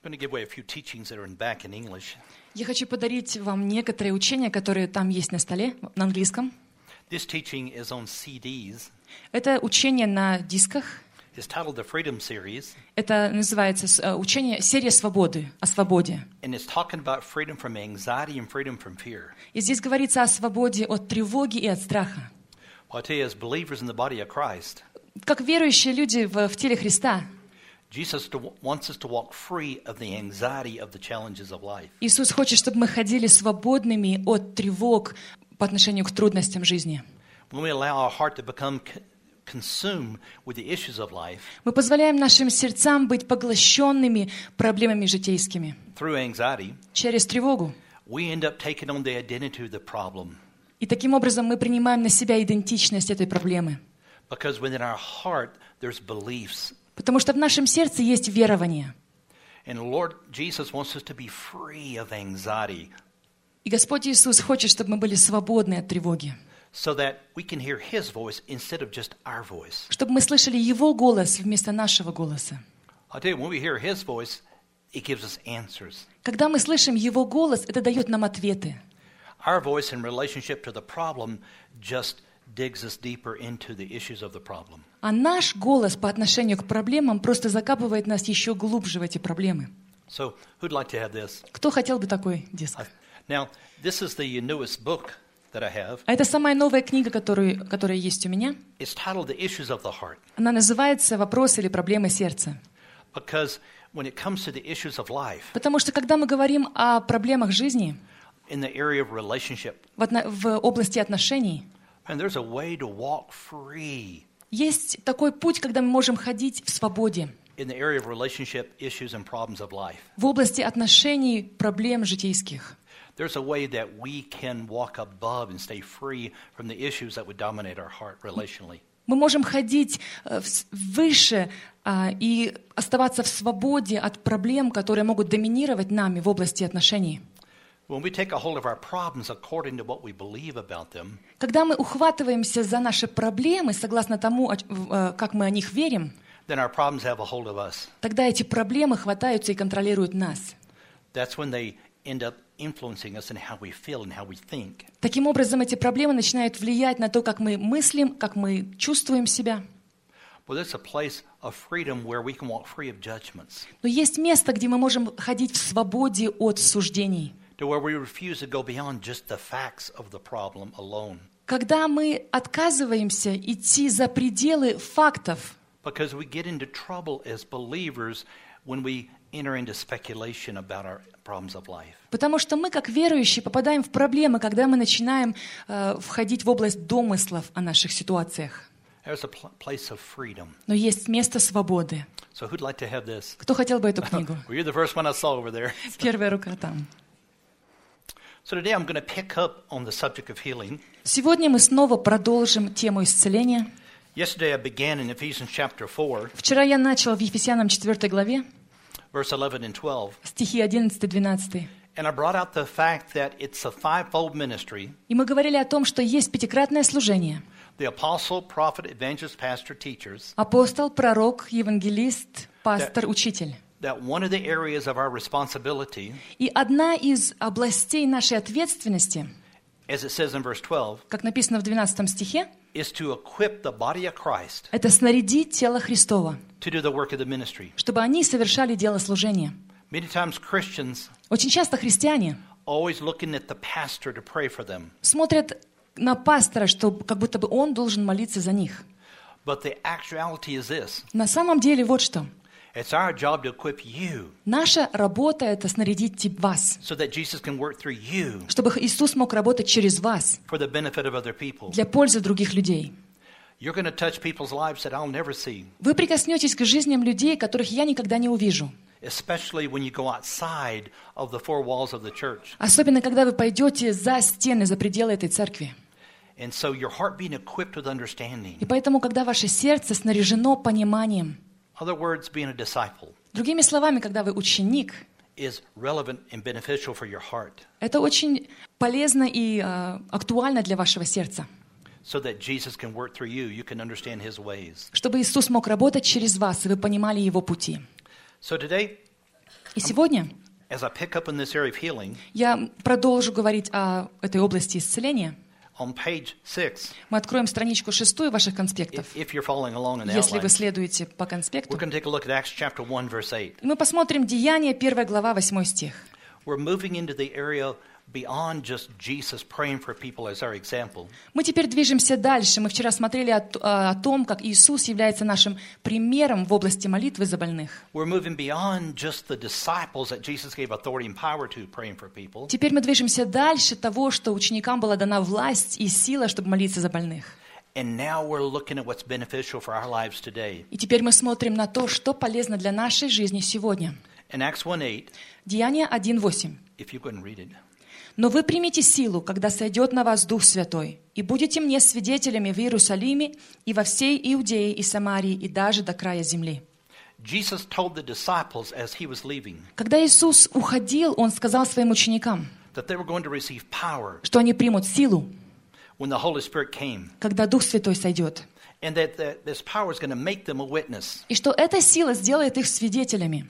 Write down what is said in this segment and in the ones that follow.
I'm going to give away a few teachings that are in back in English. Я хочу подарить вам некоторые учения, которые там есть на столе, на английском. This teaching is on CDs. Это учение на дисках. It's titled the Freedom Series, Это называется учение «Серия свободы», о свободе. and it's talking about freedom from anxiety and freedom from fear. И здесь говорится о свободе от тревоги и от страха. Well, I tell you, as believers in the body of Christ, Как верующие люди в теле Христа, Jesus wants us to walk free of the anxiety of the challenges of life. Иисус хочет, чтобы мы ходили свободными от тревог по отношению к трудностям жизни. When we allow our heart to become consumed with the issues of life Мы позволяем нашим сердцам быть поглощенными проблемами житейскими. through anxiety, Через тревогу. we end up taking on the identity of the problem. И таким образом мы принимаем на себя идентичность этой проблемы. Because within our heart, there's beliefs. Потому что в нашем сердце есть верование. And Lord Jesus wants us to be free of anxiety И Господь Иисус хочет, чтобы мы были свободны от тревоги. so that we can hear His voice instead of just our voice. Чтобы мы слышали Его голос вместо нашего голоса. I'll tell you, when we hear His voice, it gives us answers. Когда мы слышим Его голос, это дает нам ответы. Our voice in relationship to the problem just digs us deeper into the issues of the problem. А наш голос по отношению к проблемам просто закапывает нас еще глубже в эти проблемы. So, who'd like to have this? Кто хотел бы такой диск? Now, this is the newest book that I have. А это самая новая книга, которая есть у меня. It's titled The Issues of the Heart. Она называется «Вопросы или проблемы сердца». Because when it comes to the issues of life, Потому что когда мы говорим о проблемах жизни, in the area of relationship, в области отношений, and there's a way to walk free есть такой путь, когда мы можем ходить в свободе. in the area of relationship issues and problems of life. В области отношений, проблем житейских. There's a way that we can walk above and stay free from the issues that would dominate our heart relationally. Мы можем ходить выше и оставаться в свободе от проблем, которые могут доминировать нами в области отношений. When we take a hold of our problems according to what we believe about them, Когда мы ухватываемся за наши проблемы, согласно тому, как мы о них верим, then our problems have a hold of us. тогда эти проблемы хватаются и контролируют нас. That's when they end up influencing us in how we feel and how we think. Таким образом, эти проблемы начинают влиять на то, как мы мыслим, как мы чувствуем себя. Well, there's a place of freedom where we can walk free of judgments, Но есть место, где мы можем ходить в свободе от суждений. to where we refuse to go beyond just the facts of the problem alone. Когда мы отказываемся идти за пределы фактов, Because we get into trouble as believers when we enter into speculation about our problems of life. потому что мы, как верующие, попадаем в проблемы, когда мы начинаем входить в область домыслов о наших ситуациях. There's a place of freedom. Но есть место свободы. So who'd like to have this? Кто хотел бы эту книгу? Well, you're the first one I saw over there. Первая рука там. So today I'm going to pick up on the subject of healing. Сегодня мы снова продолжим тему исцеления. Yesterday I began in Ephesians chapter 4, Вчера я начал в Ефесянам 4 главе, verse 11 and 12. стихи 11-12. And I brought out the fact that it's a fivefold ministry: И мы говорили о том, что есть пятикратное служение. the apostle, prophet, evangelist, pastor, teachers. Апостол, пророк, евангелист, пастор, учитель. That one of the areas of our responsibility, И одна из областей нашей ответственности, as it says in verse 12, как написано в 12 стихе, is to equip the body of Christ это снарядить тело Христова, to do the work of the ministry. чтобы они совершали дело служения. Many times Christians Очень часто христиане always looking at the pastor to pray for them. смотрят на пастора, что как будто бы он должен молиться за них. But the actuality is this: На самом деле вот что. it's our job to equip you Наша работа — это снарядить вас, so that Jesus can work through you чтобы Иисус мог работать через вас for the benefit of other people. для пользы других людей. You're going to touch people's lives that I'll never see, Вы прикоснетесь к жизням людей, которых я никогда не увижу. especially when you go outside of the four walls of the church. Особенно, когда вы пойдете за стены, за пределы этой церкви. And so your heart being equipped with understanding. И поэтому, когда ваше сердце снаряжено пониманием, Other words, being a disciple другими словами, когда вы ученик, is relevant and beneficial for your heart, это очень полезно и актуально для вашего сердца. so that Jesus can work through you. You can understand His ways. Чтобы Иисус мог работать через вас, и вы понимали Его пути. So today, И сегодня As I pick up in this area of healing, я продолжу говорить о этой области исцеления. on page 6, Мы откроем страничку 6 ваших конспектов. if you're following along in the Если вы outline, следуете по we're конспекту, going to take a look at Acts chapter 1, verse 8. и мы посмотрим Деяния, 1 глава, 8 стих. We're moving into the area beyond just Jesus praying for people as our example. Мы теперь движемся дальше. Мы вчера смотрели о том, как Иисус является нашим примером в области молитвы за больных. We're moving beyond just the disciples that Jesus gave authority and power to praying for people. Теперь мы движемся дальше того, что ученикам была дана власть и сила, чтобы молиться за больных. And now we're looking at what's beneficial for our lives today. И теперь мы смотрим на то, что полезно для нашей жизни сегодня. In Acts 1:8, Деяния 1:8. if you go and read it. «Но вы примите силу, когда сойдет на вас Дух Святой, и будете мне свидетелями в Иерусалиме и во всей Иудее и Самарии, и даже до края земли». Jesus told the disciples as he was leaving Когда Иисус уходил, Он сказал своим ученикам, that they were going to receive power что они примут силу, when the Holy Spirit came, когда Дух Святой сойдет, and that this power is going to make them a witness. и что эта сила сделает их свидетелями.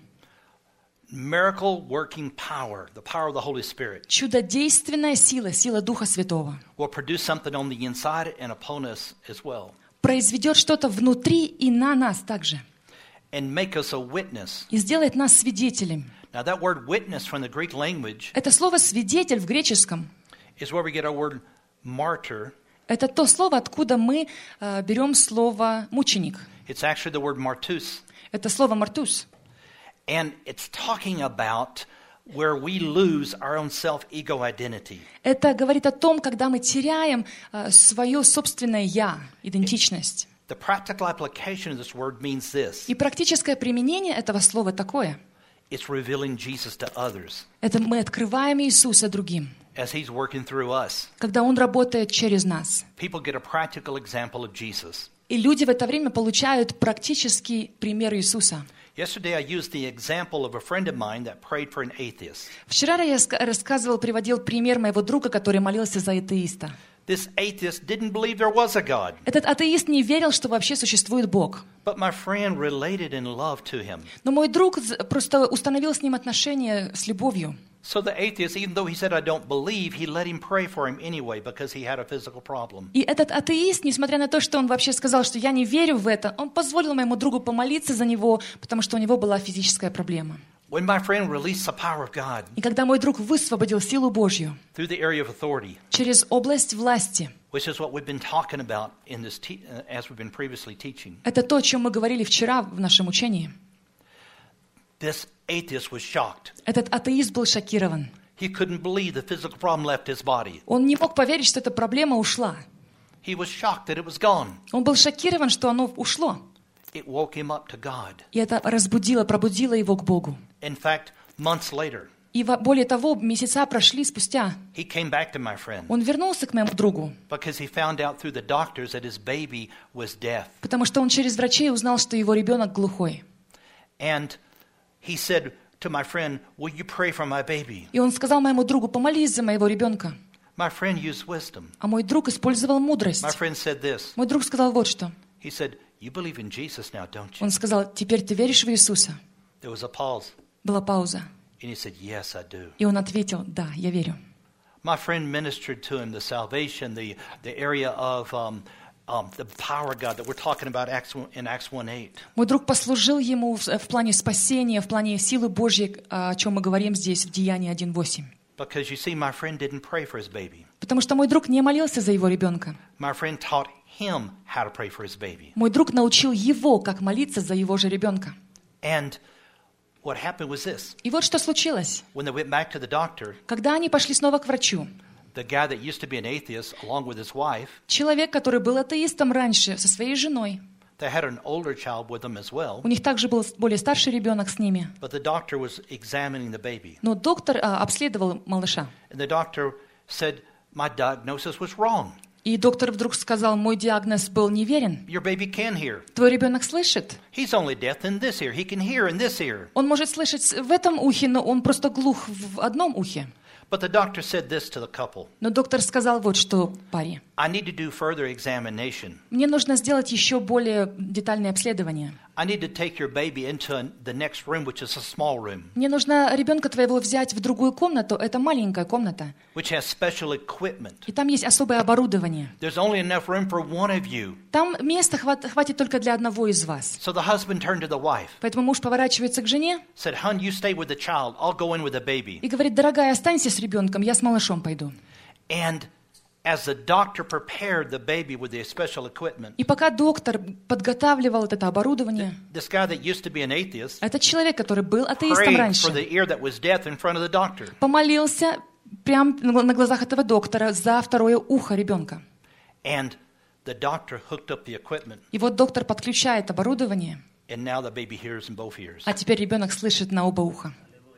Miracle working power, the power of the Holy Spirit, Чудодейственная сила, сила Духа Святого, will produce something on the inside and upon us as well, произведет что-то внутри и на нас также, and make us a witness. и сделает нас свидетелями. Now that word witness from the Greek language Это слово «свидетель» в греческом is where we get our word martyr. — это то слово, откуда мы берем слово «мученик». It's actually the word martus. Это слово «мартус». And it's talking about where we lose our own self-ego identity. Это говорит о том, когда мы теряем свое собственное «я», идентичность. The practical application of this word means this. И практическое применение этого слова такое. It's revealing Jesus to others Это мы открываем Иисуса другим, as he's working through us. когда Он работает через нас. People get a practical example of Jesus. И люди в это время получают практический пример Иисуса. Yesterday I used the example of a friend of mine that prayed for an atheist. Вчера я приводил пример моего друга, который молился за атеиста. This atheist didn't believe there was a God, Этот атеист не верил, что вообще существует Бог. but my friend related in love to him. Но мой друг просто установил с ним отношения с любовью. So the atheist, even though he said, I don't believe, he let him pray for him anyway because he had a physical problem. И этот атеист, несмотря на то, что он вообще сказал, что я не верю в это, он позволил моему другу помолиться за него, потому что у него была физическая проблема. When my friend released the power of God И когда мой друг высвободил силу Божью through the area of authority, через область власти, which is what we've been talking about in this as we've been previously teaching, это то, о чем мы говорили вчера в нашем учении, this atheist was shocked. этот атеист был шокирован. He couldn't believe the physical problem left his body. Он не мог поверить, что эта проблема ушла. He was shocked that it was gone. Он был шокирован, что оно ушло. It woke him up to God. И это пробудило его к Богу. In fact, months later, И более того, месяца прошли спустя. he came back to my friend Он вернулся к моему другу, because he found out through the doctors that his baby was deaf. потому что он через врачей узнал, что его ребенок глухой. And he said to my friend, will you pray for my baby? И он сказал моему другу, помолись за моего ребенка. My friend used wisdom. А мой друг использовал мудрость. My friend said this. Мой друг сказал вот что. He said, you believe in Jesus now, don't you? Он сказал, теперь ты веришь в Иисуса? There was a pause. Была пауза. And he said, yes, I do. И он ответил, да, я верю. My friend ministered to him the salvation, the area of the power of God that we're talking about in Acts 1:8. Мой друг послужил ему в плане спасения, в плане силы Божьей, о чем мы говорим здесь в Деянии 1:8. Because you see, my friend didn't pray for his baby. Потому что мой друг не молился за его ребенка. My friend taught him how to pray for his baby. Мой друг научил его, как молиться за его же ребенка. And what happened was this. И вот что случилось. When they went back to the doctor, Когда они пошли снова к врачу, the guy that used to be an atheist, along with his wife, человек, который был атеистом раньше, со своей женой, they had an older child with them as well. у них также был более старший ребенок с ними. But the doctor was examining the baby. Но доктор обследовал малыша. And the doctor said, my diagnosis was wrong. И доктор вдруг сказал, мой диагноз был неверен. Your baby can hear. Твой ребенок слышит. He's only deaf in this ear. He can hear in this ear. Он может слышать в этом ухе, но он просто глух в одном ухе. But the doctor said this to the couple. Но доктор сказал вот что паре. I need to do further examination. Мне нужно сделать еще более детальное обследование. I I need to take your baby into the next room, which is a small room, Мне нужно ребенка твоего взять в другую комнату, это маленькая комната, which has special equipment. и там есть особое оборудование. There's only enough room for one of you. Там места хватит только для одного из вас. So the husband turned to the wife, Поэтому муж поворачивается к жене said, "Hun, you stay with the child. I'll go in with the baby." и говорит: дорогая, останься с ребенком, я с малышом пойду. And as the doctor prepared the baby with the special equipment, И пока доктор подготавливал это оборудование, this guy that used to be an atheist этот человек, который был атеистом prayed for раньше, the ear that was deaf in front of the doctor. помолился прямо на глазах этого доктора за второе ухо ребенка. And the doctor hooked up the equipment, И вот доктор подключает оборудование, and now the baby hears in both ears. а теперь ребенок слышит на оба уха.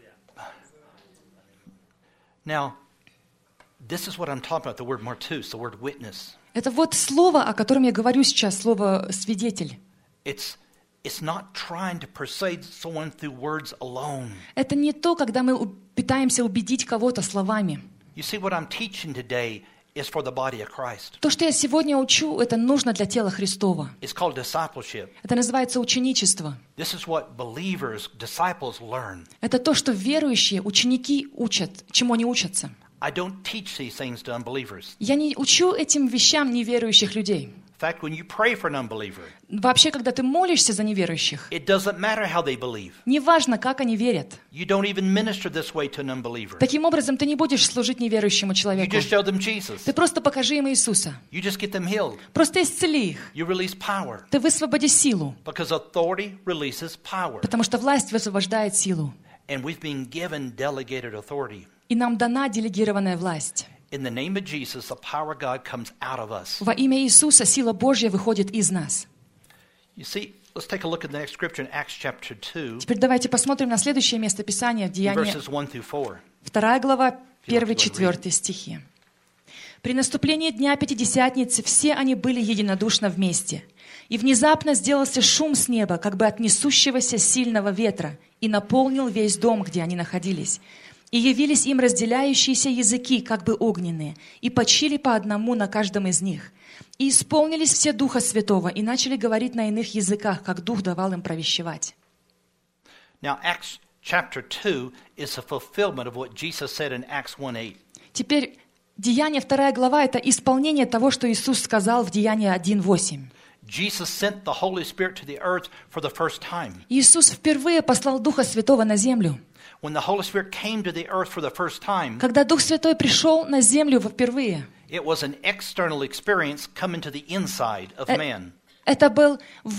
Now, this is what I'm talking about, the word martus, the word witness. Это вот слово, о котором я говорю сейчас, слово «свидетель». It's not trying to persuade someone through words alone. Это не то, когда мы пытаемся убедить кого-то словами. You see, what I'm teaching today is for the body of Christ. То, что я сегодня учу, это нужно для тела Христова. It's called discipleship. Это называется ученичество. This is what believers, disciples learn. Это то, что верующие, ученики учат, чему они учатся. I don't teach these things to unbelievers. Я не учу этим вещам неверующих людей. In fact, when you pray for an unbeliever, Вообще, когда ты молишься за неверующих, it doesn't matter how they believe. неважно, как они верят. You don't even minister this way to an unbeliever. Таким образом, ты не будешь служить неверующему You человеку. just show them Jesus. Ты просто покажи им Иисуса. You just get them healed. Просто исцели их. You release power. Ты высвободи силу, Because authority releases power. потому что власть высвобождает силу. And we've been given delegated authority. И нам дана делегированная власть. In the name of Jesus, the power of God comes out of us. Во имя Иисуса сила Божья выходит из нас. You see, let's take a look at the next scripture in Acts chapter 2, Теперь давайте посмотрим на следующее место Писания в Деянии, verses 1 through 4. 2 глава, 1-4 стихи. «При наступлении Дня Пятидесятницы все они были единодушно вместе. И внезапно сделался шум с неба, как бы от несущегося сильного ветра, и наполнил весь дом, где они находились. И явились им разделяющиеся языки, как бы огненные, и почили по одному на каждом из них. И исполнились все Духа Святого, и начали говорить на иных языках, как Дух давал им провещевать». Now, Acts chapter 2 is a fulfillment of what Jesus said in Acts 1:8. Теперь Деяние 2 глава – это исполнение того, что Иисус сказал в Деянии 1:8. Jesus sent the Holy Spirit to the earth for the first time. Иисус впервые послал Духа Святого на землю. When the Holy Spirit came to the earth for the first time, Когда Дух Святой пришел на землю впервые, it was an external experience coming to the inside of man. это было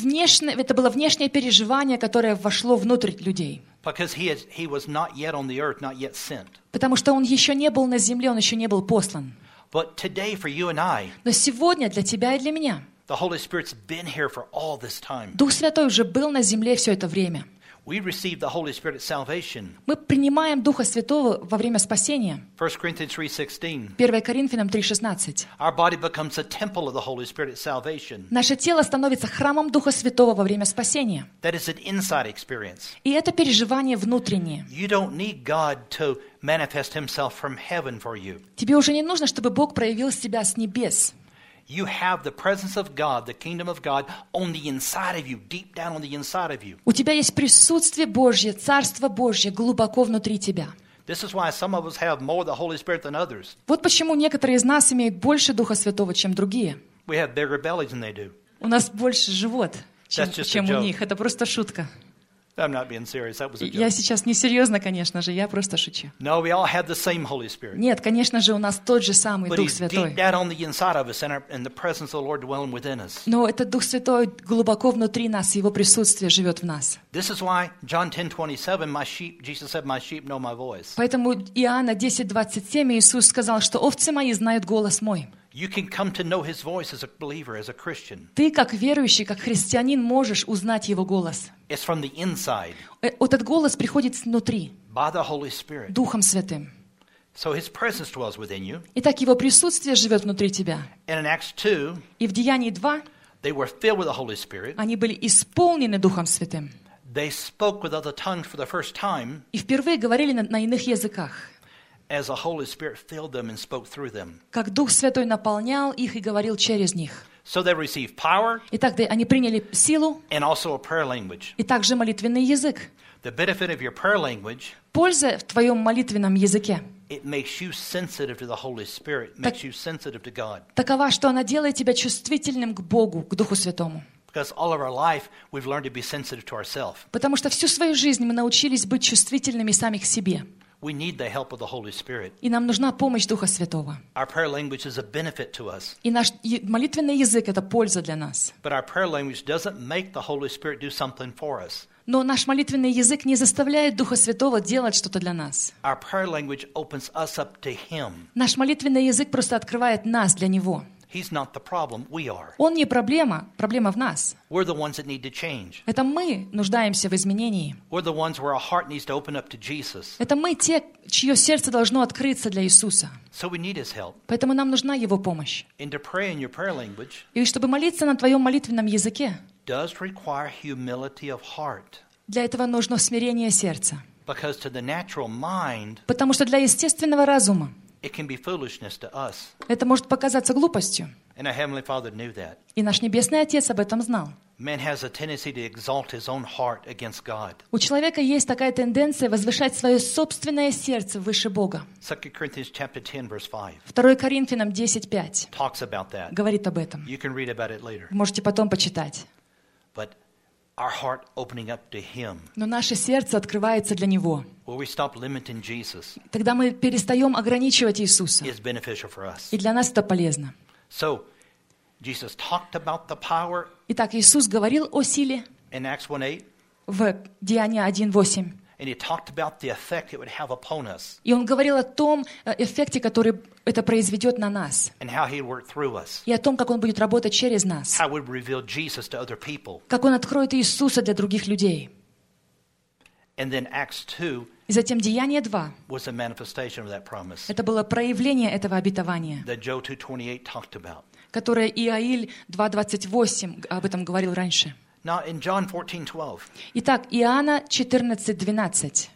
внешнее переживание, которое вошло внутрь людей. Because he was not yet on the earth, not yet sent. Потому что Он еще не был на земле, Он еще не был послан. But today for you and I, Но сегодня для тебя и для меня the Holy Spirit's been here for all this time. Дух Святой уже был на земле все это время. We received the Holy Spirit at salvation. Мы принимаем Духа Святого во время спасения. 1 Corinthians 3:16. 1 Коринфянам 3:16. Our body becomes a temple of the Holy Spirit at salvation. Наше тело становится храмом Духа Святого во время спасения. That is an inside experience. И это переживание внутреннее. You don't need God to manifest himself from heaven for you. Тебе уже не нужно, чтобы Бог проявил себя с небес. You have the presence of God, the kingdom of God, on the inside of you, deep down on the inside of you. У тебя есть присутствие Божье, Царство Божье глубоко внутри тебя. This is why some of us have more of the Holy Spirit than others. Вот почему некоторые из нас имеют больше Духа Святого, чем другие. We have bigger bellies than they do. У нас больше живот, чем That's just a у joke. них. Это просто шутка. I'm not being serious. That was a Я joke. сейчас не серьезно, конечно же, я просто шучу. No, we all have the same Holy Spirit. Нет, конечно же, у нас тот же самый But Дух he's Святой. deep down on the inside of us and the presence of the Lord dwelling within us. Но этот Дух Святой глубоко внутри нас, Его присутствие живет в нас. This is why John 10:27, Jesus said, my sheep know my voice. Поэтому Иоанна 10:27 Иисус сказал, что овцы мои знают голос мой. You can come to know his voice as a believer, as a Christian. Ты, как верующий, как христианин, можешь узнать Его голос. It's from the inside, Этот голос приходит снутри, by the Holy Spirit. Духом Святым. So his presence dwells within you. Итак, Его присутствие живет внутри тебя. And in Acts 2, И в Деянии 2 they were filled with the Holy Spirit. они были исполнены Духом Святым. They spoke with other tongues for the first time. И впервые говорили на иных языках. as the Holy Spirit filled them and spoke through them. как Дух Святой наполнял их и говорил через них. So they received power Итак, они приняли силу and also a prayer language. и также молитвенный язык. The benefit of your prayer language, Польза в твоем молитвенном языке it makes you sensitive to the Holy Spirit, makes you sensitive to God. такова, что она делает тебя чувствительным к Богу, к Духу Святому. Because all of our life, we've learned to be sensitive to ourselves. Потому что всю свою жизнь мы научились быть чувствительными сами к себе. We need the help of the Holy Spirit. И нам нужна помощь Духа Святого. Our prayer language is a benefit to us. И наш молитвенный язык — это польза для нас. But our prayer language doesn't make the Holy Spirit do something for us. Но наш молитвенный язык не заставляет Духа Святого делать что-то для нас. Our prayer language opens us up to Him. Наш молитвенный язык просто открывает нас для Него. He's not the problem, we are. Он не проблема, проблема в нас. We're the ones that need to change. Это мы нуждаемся в изменении. We're the ones where our heart needs to open up to Jesus. Это мы те, чье сердце должно открыться для Иисуса. So we need His help. Поэтому нам нужна Его помощь. And to pray in your prayer language И чтобы молиться на твоем молитвенном языке, does require humility of heart. для этого нужно смирение сердца. Because to the natural mind, Потому что для естественного разума it can be foolishness to us. это может показаться глупостью. And our Heavenly Father knew that. И наш Небесный Отец об этом знал. Man has a tendency to exalt his own heart against God. У человека есть такая тенденция возвышать свое собственное сердце выше Бога. 2 Corinthians chapter 10, verse 5 2 Коринфянам 10:5 talks about that. говорит об этом. You can read about it later. Вы можете потом почитать. But our heart opening up to Him, Но наше сердце открывается для Него. where we stop limiting Jesus, Тогда мы перестаем ограничивать Иисуса. is beneficial for us. И для нас это полезно. So, Jesus talked about the power Итак, Иисус говорил о силе in Acts 1:8, в Деянии 1:8. and He talked about the effect it would have upon us, И Он говорил о том эффекте, который это произведет на нас. and how He'd work through us, И о том, как Он будет работать через нас. how it would reveal Jesus to other people. Как Он откроет Иисуса для других людей. And then Acts 2 И затем Деяние 2. was a manifestation of that promise Это было проявление этого обетования, that Joel 2:28 talked about. которое Иаиль 2:28 об этом говорил раньше. Now, in John 14:12, Итак, Иоанна 14:12.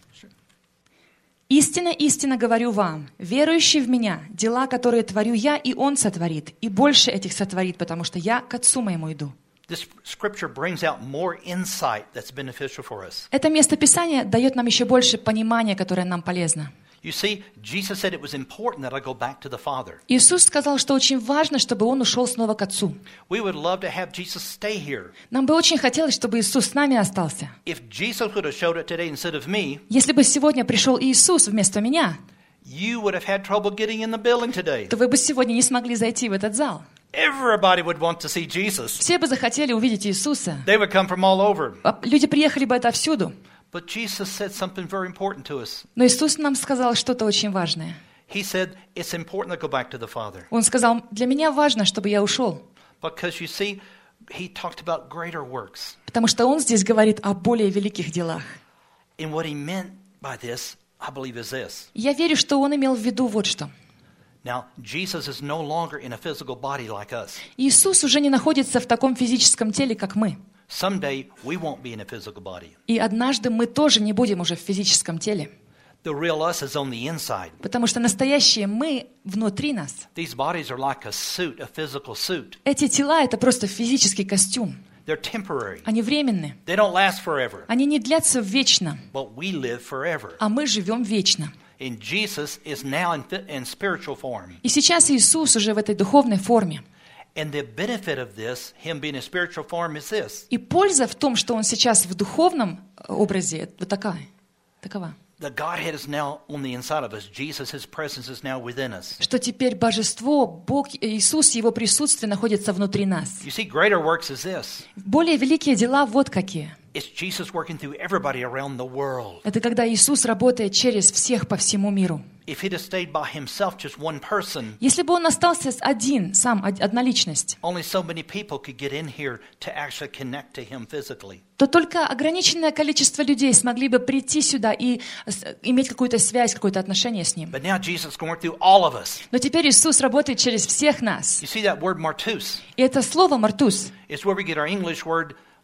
«Истинно, истинно говорю вам, верующий в Меня, дела, которые творю Я, и Он сотворит, и больше этих сотворит, потому что Я к Отцу Моему иду». this scripture brings out more insight that's beneficial for us. Это местописание дает нам еще больше понимания, которое нам полезно. You see, Jesus said it was important that I go back to the Father. Иисус сказал, что очень важно, чтобы Он ушел снова к Отцу. We would love to have Jesus stay here. Нам бы очень хотелось, чтобы Иисус с нами остался. If Jesus would have showed up today instead of me, Если бы сегодня пришел Иисус вместо меня, you would have had trouble getting in the building today. то вы бы сегодня не смогли зайти в этот зал. Everybody would want to see Jesus. Все бы захотели увидеть Иисуса. They would come from all over. Люди приехали бы отовсюду. But Jesus said something very important to us. Но Иисус нам сказал что-то очень важное. He said, it's important to go back to the Father. Он сказал, для меня важно, чтобы я ушел. Because you see, he talked about greater works. Потому что Он здесь говорит о более великих делах. And what he meant by this, I believe, is this. Я верю, что Он имел в виду вот что. Now, Jesus is no longer in a physical body like us. Иисус уже не находится в таком физическом теле, как мы. Someday, we won't be in a physical body. И однажды мы тоже не будем уже в физическом теле. The real us is on the inside. Потому что настоящие мы внутри нас. These bodies are like a suit, a physical suit. Эти тела — это просто физический костюм. They're temporary. Они временны. They don't last forever. Они не длятся вечно, But we live forever. а мы живем вечно. And Jesus is now in spiritual form. И сейчас Иисус уже в этой духовной форме. And the benefit of this, him being in spiritual form, is this. И польза в том, что Он сейчас в духовном образе, вот такова. The Godhead is now on the inside of us. Jesus, his presence is now within us. Что теперь Божество, Бог, Иисус, Его присутствие находится внутри нас. You see, greater works is this. Более великие дела вот какие. It's Jesus working through everybody around the world. Это когда Иисус работает через всех по всему миру. If he'd have stayed by himself, just one person, Если бы Он остался один, сам, одна личность, only so many people could get in here to actually connect to him physically. то только ограниченное количество людей смогли бы прийти сюда и иметь какую-то связь, какое-то отношение с Ним. But now Jesus is going through all of us. Но теперь Иисус работает через всех нас. You see that word martus? И это слово «мартус» It's where we get our English word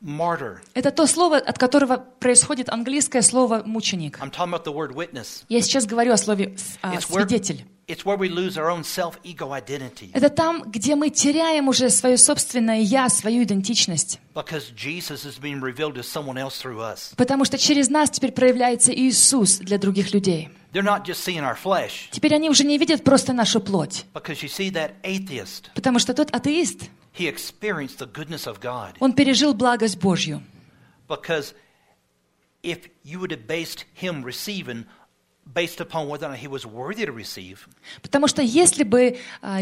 martyr. Это то слово, от которого происходит английское слово «мученик». I'm talking about the word witness. Я сейчас говорю о слове «свидетель». It's where we lose our own self-ego identity. Это там, где мы теряем уже свое собственное «я», свою идентичность. Because Jesus is being revealed to someone else through us. Потому что через нас теперь проявляется Иисус для других людей. They're not just seeing our flesh. Теперь они уже не видят просто нашу плоть. Because you see that atheist, Потому что тот атеист, he experienced the goodness of God. он пережил благость Божью. Because if you would have based him receiving based upon whether or not he was worthy to receive, Потому что если бы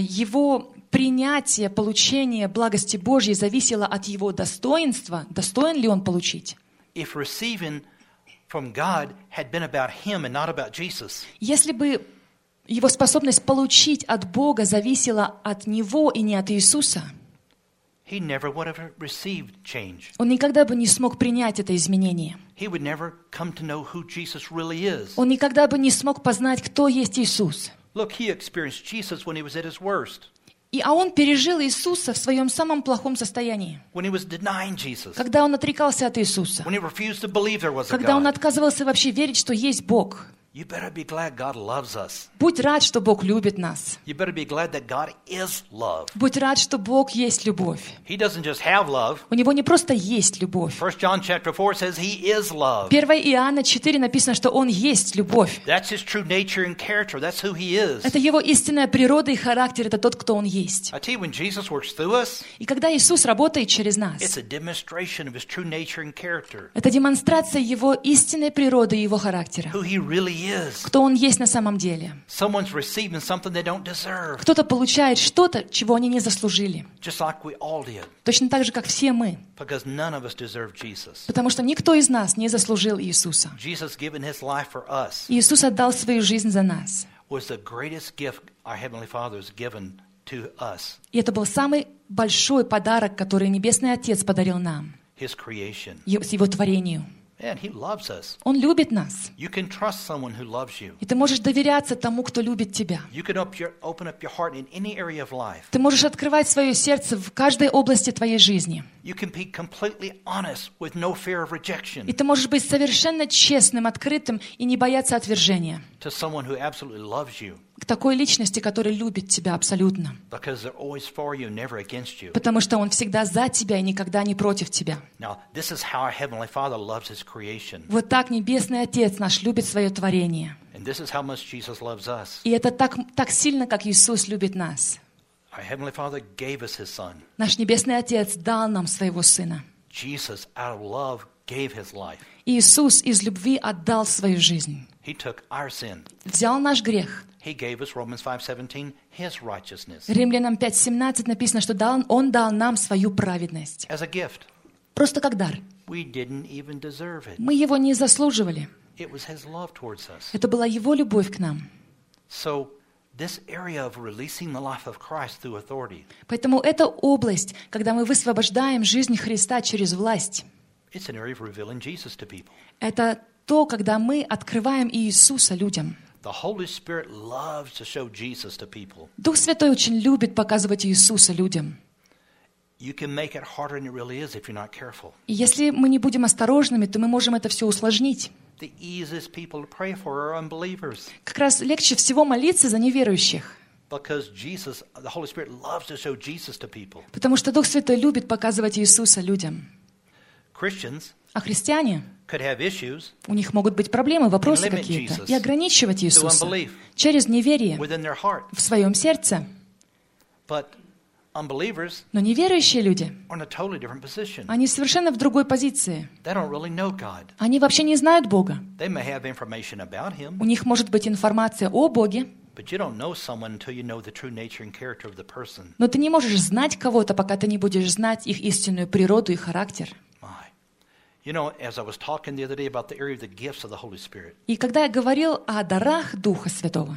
его принятие, получение благости Божьей зависело от его достоинства, достоин ли он получить? if receiving from God had been about him and not about Jesus, Если бы его способность получить от Бога зависела от него и не от Иисуса, he never would have received change. он никогда бы не смог принять это изменение. He would never come to know who Jesus really is. Он никогда бы не смог познать, кто есть Иисус. Look, he experienced Jesus when he was at his worst, А он пережил Иисуса в своем самом плохом состоянии, when he was denying Jesus, когда он отрекался от Иисуса, when he refused to believe there was a когда он God. отказывался вообще верить, что есть Бог. You better be glad God loves us. Будь рад, что Бог любит нас. You better be glad that God is love. Будь рад, что Бог есть любовь. He doesn't just have love. У Него не просто есть любовь. 1 John chapter 4 says he is love. 1 Иоанна 4 написано, что Он есть любовь. That's his true nature and character. That's who he is. Это Его истинная природа и характер, это тот, кто Он есть. I tell you, when Jesus works through us, И когда Иисус работает через нас, it's a demonstration of his true nature and character. это демонстрация Его истинной природы и Его характера. Who he really is. Кто Он есть на самом деле. Someone's receiving something they don't deserve. Кто-то получает что-то, чего они не заслужили. Just like we all did. Точно так же, как все мы. Because none of us deserve Jesus. Потому что никто из нас не заслужил Иисуса. Jesus giving his life for us Иисус отдал свою жизнь за нас. was the greatest gift our Heavenly Father has given to us. И это был самый большой подарок, который Небесный Отец подарил нам, His creation. Его творению. And he loves us. Он любит нас. You can trust someone who loves you. И ты можешь доверяться тому, кто любит тебя. You can open up your heart in any area of life. Ты можешь открывать свое сердце в каждой области твоей жизни. You can be completely honest with no fear of rejection И ты можешь быть совершенно честным, открытым и не бояться отвержения to someone who absolutely loves you к такой личности, которая любит тебя абсолютно. because they're always for you, never against you. Потому что Он всегда за тебя и никогда не против тебя. Now, this is how our Heavenly Father loves His creation. Вот так Небесный Отец наш любит свое творение. And this is how much Jesus loves us. И это так сильно, как Иисус любит нас. Our Heavenly Father gave us His Son. Наш Небесный Отец дал нам своего Сына. Jesus, out of love, gave His life. Иисус из любви отдал свою жизнь. He took our sin. Взял наш грех. He gave us, Romans 5:17, His righteousness Римлянам 5:17 написано, что Он дал нам свою праведность. as a gift. Просто как дар. We didn't even deserve it. Мы его не заслуживали. It was His love towards us. Это была Его любовь к нам. So, this area of releasing the life of Christ through authority, Поэтому эта область, когда мы высвобождаем жизнь Христа через власть, it's an area of revealing Jesus to people. это то, когда мы открываем Иисуса людям. The Holy Spirit loves to show Jesus to people. Дух Святой очень любит показывать Иисуса людям. You can make it harder than it really is if you're not careful. И если мы не будем осторожными, то мы можем это все усложнить. The easiest people to pray for are unbelievers. Как раз легче всего молиться за неверующих. Because Jesus, the Holy Spirit loves to show Jesus to people. Потому что Дух Святой любит показывать Иисуса людям. Christians А христиане, could have issues у них могут быть проблемы, вопросы limit какие-то. Jesus И ограничивать Иисуса unbelief. через неверие within their heart. в своем сердце. But unbelievers Но неверующие люди, are in a totally different position. они совершенно в другой позиции. They don't really know God. Они вообще не знают Бога. They may have information about Him, У них может быть информация о Боге, but you don't know someone until you know the true nature and character of the person. но ты не можешь знать кого-то, пока ты не будешь знать их истинную природу и характер. My. You know, as I was talking the other day about the area of the gifts of the Holy Spirit, И когда я говорил о дарах Духа Святого,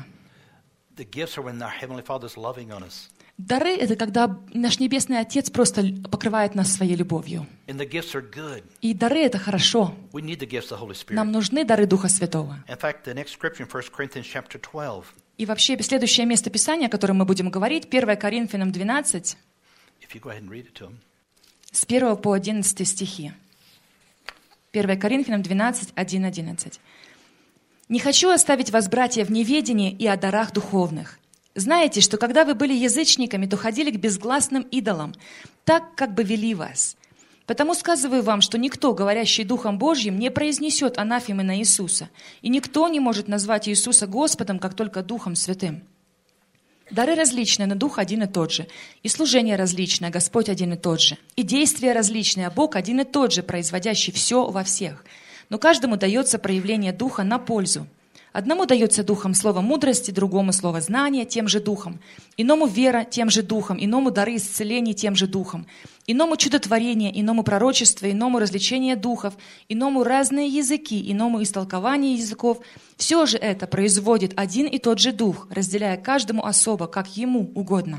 the gifts are when our Heavenly Father's loving on us. дары — это когда наш Небесный Отец просто покрывает нас своей любовью. And the gifts are good. И дары — это хорошо. We need the gifts of the Holy Spirit. Нам нужны дары Духа Святого. In fact, the next scripture in 1 Corinthians chapter 12, И вообще следующее место Писания, о котором мы будем говорить, 1 Коринфянам 12. if you go ahead and read it to them. с 1 по 11 стихи. 1 Коринфянам 12, 1, 11. «Не хочу оставить вас, братья, в неведении и о дарах духовных. Знаете, что когда вы были язычниками, то ходили к безгласным идолам, так, как бы вели вас. Потому сказываю вам, что никто, говорящий Духом Божьим, не произнесет анафемы на Иисуса, и никто не может назвать Иисуса Господом, как только Духом Святым. Дары различные, но Дух один и тот же, и служение различное, Господь один и тот же, и действия различные, а Бог один и тот же, производящий все во всех. Но каждому дается проявление Духа на пользу. Одному дается Духом слово мудрости, другому слово знания тем же Духом, иному вера тем же Духом, иному дары исцелений тем же Духом, иному чудотворение, иному пророчество, иному развлечение духов, иному разные языки, иному истолкование языков. Все же это производит один и тот же Дух, разделяя каждому особо, как ему угодно».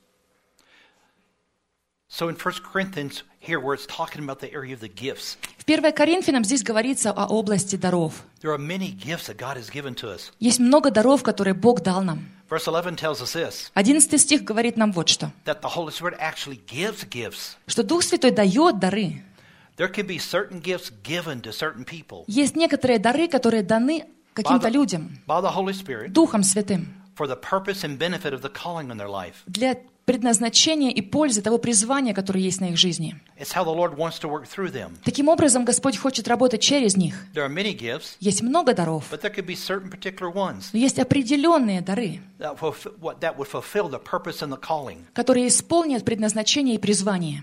So in 1 Corinthians, here where it's talking about the area of the gifts, В 1 Коринфянам здесь говорится о области даров. there are many gifts that God has given to us. Есть много даров, которые Бог дал нам. Verse 11 tells us this, 11 стих говорит нам вот что. that the Holy Spirit actually gives gifts. Что Дух Святой дает дары. There can be certain gifts given to certain people Есть некоторые дары, которые даны каким-то людям, by the Holy Spirit Духом Святым, for the purpose and benefit of the calling on their life. для предназначения и пользы того призвания, которое есть на их жизни. It's how the Lord wants to work through them. Таким образом, Господь хочет работать через них. There are many gifts, Есть много даров, but there could be certain particular ones но есть определенные дары, that would fulfill the purpose and the calling. которые исполнят предназначение и призвание.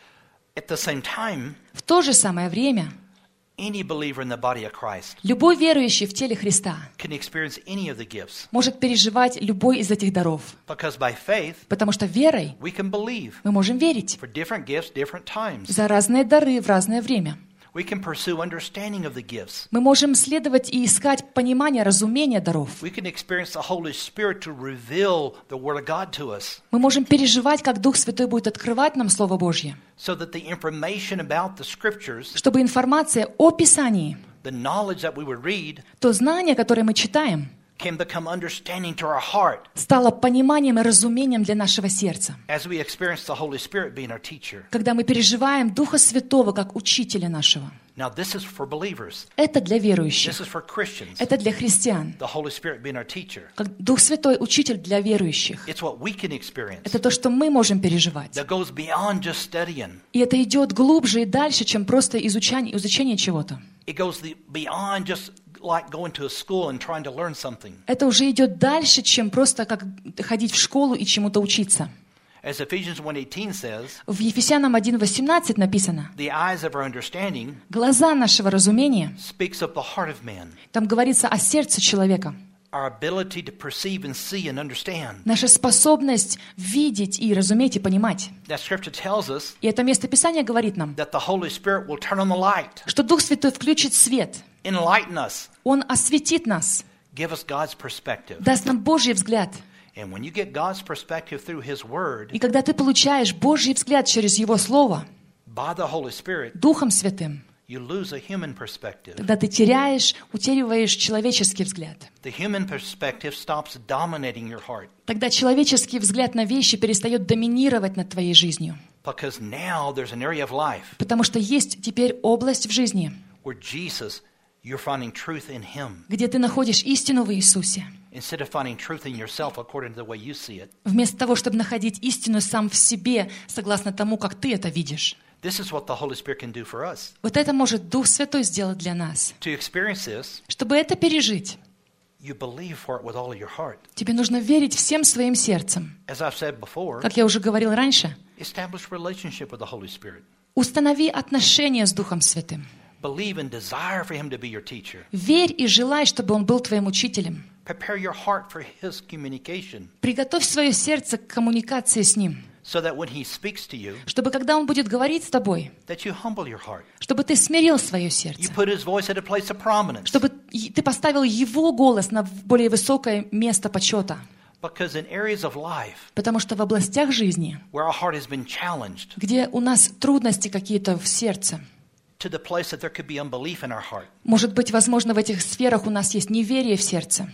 At the same time, В то же самое время any believer in the body of Christ любой верующий в теле Христа can experience any of the gifts, может переживать любой из этих даров, because by faith потому что верой we can believe мы можем верить for different gifts, different times. за разные дары в разное время. We can pursue understanding of the gifts. Мы можем следовать и искать понимание, разумение даров. We can experience the Holy Spirit to reveal the Word of God to us, Мы можем переживать, как Дух Святой будет открывать нам Слово Божье, so that the information about the Scriptures, чтобы информация о Писании, the knowledge that we would read, то знание, которое мы читаем, can become understanding to our heart стало пониманием и разумением для нашего сердца. as we experience the Holy Spirit being our teacher. Когда мы переживаем Духа Святого как Учителя нашего. Now, this is for believers. Это для This верующих. is for Christians. Это для христиан. The Holy Spirit being our teacher. Как Дух Святой Учитель для верующих. It's what we can experience. Это то, что мы можем переживать. That goes beyond just studying. И это идет глубже и дальше, чем просто изучение чего-то. It goes beyond just like going to a school and trying to learn something. Это уже идет дальше, чем просто как ходить в школу и чему-то учиться. As Ephesians 1:18 says, В Ефесянам 1:18 написано: the eyes of our understanding «Глаза нашего разумения», speaks of the heart of man, там говорится о сердце человека. our ability to perceive and see and understand. Наша способность видеть и разуметь и понимать. That scripture tells us И это место Писания говорит нам, that the Holy Spirit will turn on the light, что Дух Святой включит свет. enlighten us, Он осветит нас, give us God's perspective. даст нам Божий взгляд. And when you get God's perspective through His Word, И когда ты получаешь Божий взгляд через Его Слово, by the Holy Spirit, Духом Святым, you lose a human perspective. тогда ты утеряешь человеческий взгляд. The human perspective stops dominating your heart, Тогда человеческий взгляд на вещи перестает доминировать над твоей жизнью. because now there's an area of life Потому что есть теперь область в жизни, where Jesus, you're finding truth in Him где ты находишь истину в Иисусе. instead of finding truth in yourself according to the way you see it. Вместо того, чтобы находить истину сам в себе, согласно тому, как ты это видишь. This is what the Holy Spirit can do for us. Вот это может Дух Святой сделать для нас. To experience this, Чтобы это пережить, you believe for it with all of your heart. тебе нужно верить всем своим сердцем. As I've said before, Как я уже говорил раньше, establish relationship with the Holy Spirit. установи отношения с Духом Святым. Believe and desire for Him to be your teacher. Верь и желай, чтобы Он был твоим учителем. Prepare your heart for His communication, Приготовь свое сердце к коммуникации с Ним, so that when He speaks to you, чтобы когда Он будет говорить с тобой, that you humble your heart. чтобы ты смирил свое You сердце, put His voice at a place of prominence. чтобы ты поставил Его голос на более высокое место почета. Because in areas of life Потому что в областях жизни, where our heart has been challenged где у нас трудности какие-то в сердце, to the place that there could be unbelief in our heart, может быть, возможно, в этих сферах у нас есть неверие в сердце.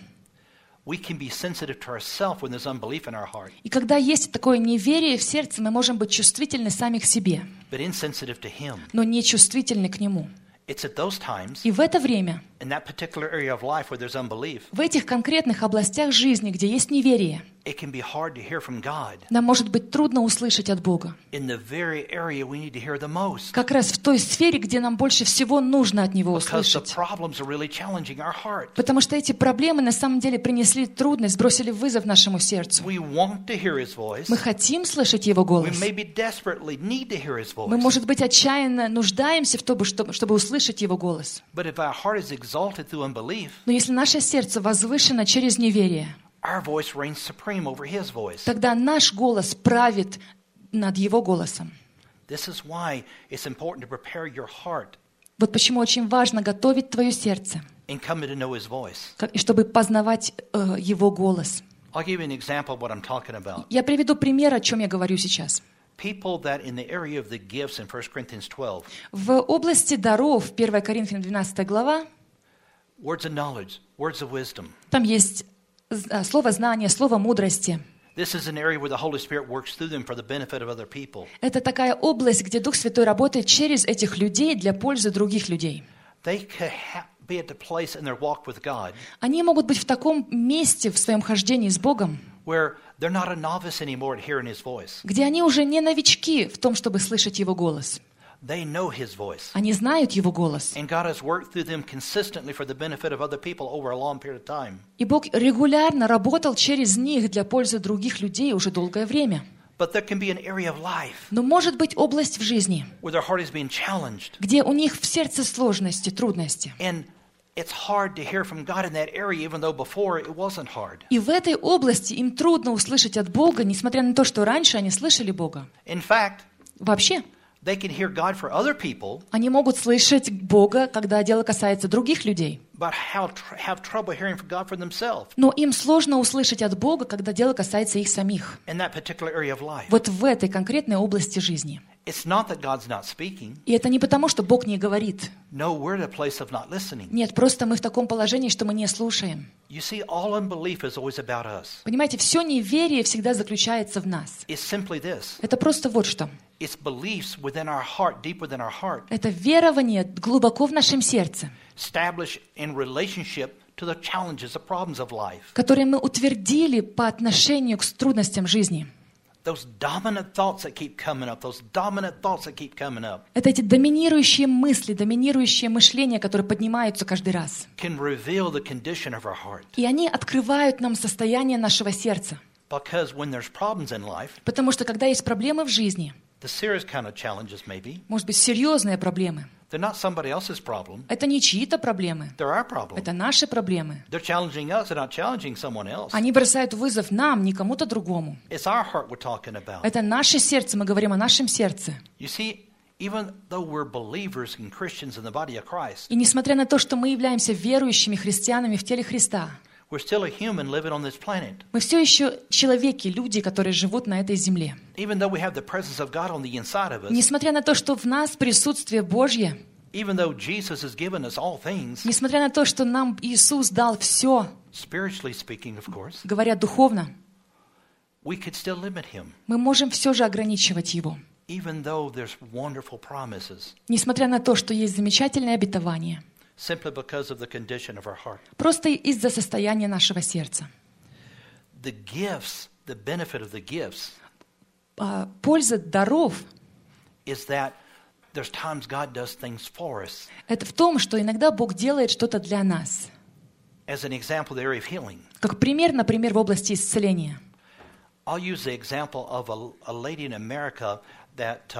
we can be sensitive to ourselves when there's unbelief in our heart. И когда есть такое неверие в сердце, мы можем быть чувствительны сами к себе. but insensitive to Him. но не чувствительны к Нему. It's at those times, И в это время, in that particular area of life where there's unbelief, в этих конкретных областях жизни, где есть неверие, it can be hard to hear from God. нам может быть трудно услышать от Бога. In the very area we need to hear the most. Как раз в той сфере, где нам больше всего нужно от Него Because the услышать. problems are really challenging our heart. Потому что эти проблемы на самом деле принесли трудность, бросили вызов нашему сердцу. We want to hear His voice. Мы хотим слышать Его We голос. maybe desperately need to hear His Мы, voice. может быть, отчаянно нуждаемся в том, чтобы услышать Его голос. But if our heart is exalted through unbelief, Но если наше сердце возвышено через неверие, our voice reigns supreme over His voice. тогда наш голос правит над Его голосом. This is why it's important to prepare your heart Вот почему очень важно готовить твое сердце, and coming to know His voice. чтобы познавать Его голос. I'll give you an example of what I'm talking about. Я приведу пример, о чем я говорю сейчас. People that in the area of the gifts in 1 Corinthians 12, В области даров, 1 Коринфянам 12 глава, words of knowledge, words of wisdom. там есть слово знания, слово мудрости. This is an area where the Holy Spirit works through them for the benefit of other people. Это такая область, где Дух Святой работает через этих людей для пользы других людей. They could be at the place in their walk with God Они могут быть в таком месте в своем хождении с Богом, where they're not a novice anymore at hearing His voice. где они уже не новички в том, чтобы слышать Его голос. They know His voice. Они знают Его голос. And God has worked through them consistently for the benefit of other people over a long period of time. И Бог регулярно работал через них для пользы других людей уже долгое время. But there can be an area of life Но может быть область в жизни, where their heart is being challenged. где у них в сердце сложности, трудности. And it's hard to hear from God in that area, even though before it wasn't hard. И в этой области им трудно услышать от Бога, несмотря на то, что раньше они слышали Бога. In fact, Вообще, they can hear God for other people, они могут слышать Бога, когда дело касается других людей. but have trouble hearing from God for themselves Но им сложно услышать от Бога, когда дело касается их самих. in that particular area of life. Вот в этой конкретной области жизни. It's not that God's not speaking. И это не потому, что Бог не говорит. No, we're at a place of not listening. Нет, просто мы в таком положении, что мы не слушаем. You see, all unbelief is always about us. Понимаете, все неверие всегда заключается в нас. It's simply this. Это просто вот что. It's beliefs within our heart, deep within our heart, Это верование глубоко в нашем сердце, established in relationship to the challenges, the problems of life. которые мы утвердили по отношению к трудностям жизни. Those dominant thoughts that keep coming up, those dominant thoughts that keep coming up, Это эти доминирующие мысли, доминирующие мышления, которые поднимаются каждый раз. can reveal the condition of our heart. И они открывают нам состояние нашего сердца. Because when there's problems in life, Потому что когда есть проблемы в жизни, the serious kind of challenges maybe, может быть, серьезные проблемы, they're not somebody else's problem, это не чьи-то проблемы, they're our problem. это наши проблемы. They're challenging us, they're not challenging someone else. Они бросают вызов нам, не кому-то другому. It's our heart we're talking about. Это наше сердце, мы говорим о нашем сердце. You see, even though we're believers and Christians in the body of Christ, И несмотря на то, что мы являемся верующими христианами в теле Христа, we're still a human living on this planet. мы все еще человеки, люди, которые живут на этой земле. Even though we have the presence of God on the inside of us, Несмотря на то, что в нас присутствие Божье, even though Jesus has given us all things, несмотря на то, что нам Иисус дал все, spiritually speaking, of course, говоря духовно, we could still limit Him, мы можем все же ограничивать Его. even though there's wonderful promises, Несмотря на то, что есть замечательное обетование, simply because of the condition of our heart. просто из-за состояния нашего сердца. The gifts, the benefit of the gifts, Польза даров is that there's times God does things for us. — это в том, что иногда Бог делает что-то для нас. As an example, the area of healing. Как пример, например, в области исцеления. I'll use the example of a lady in America that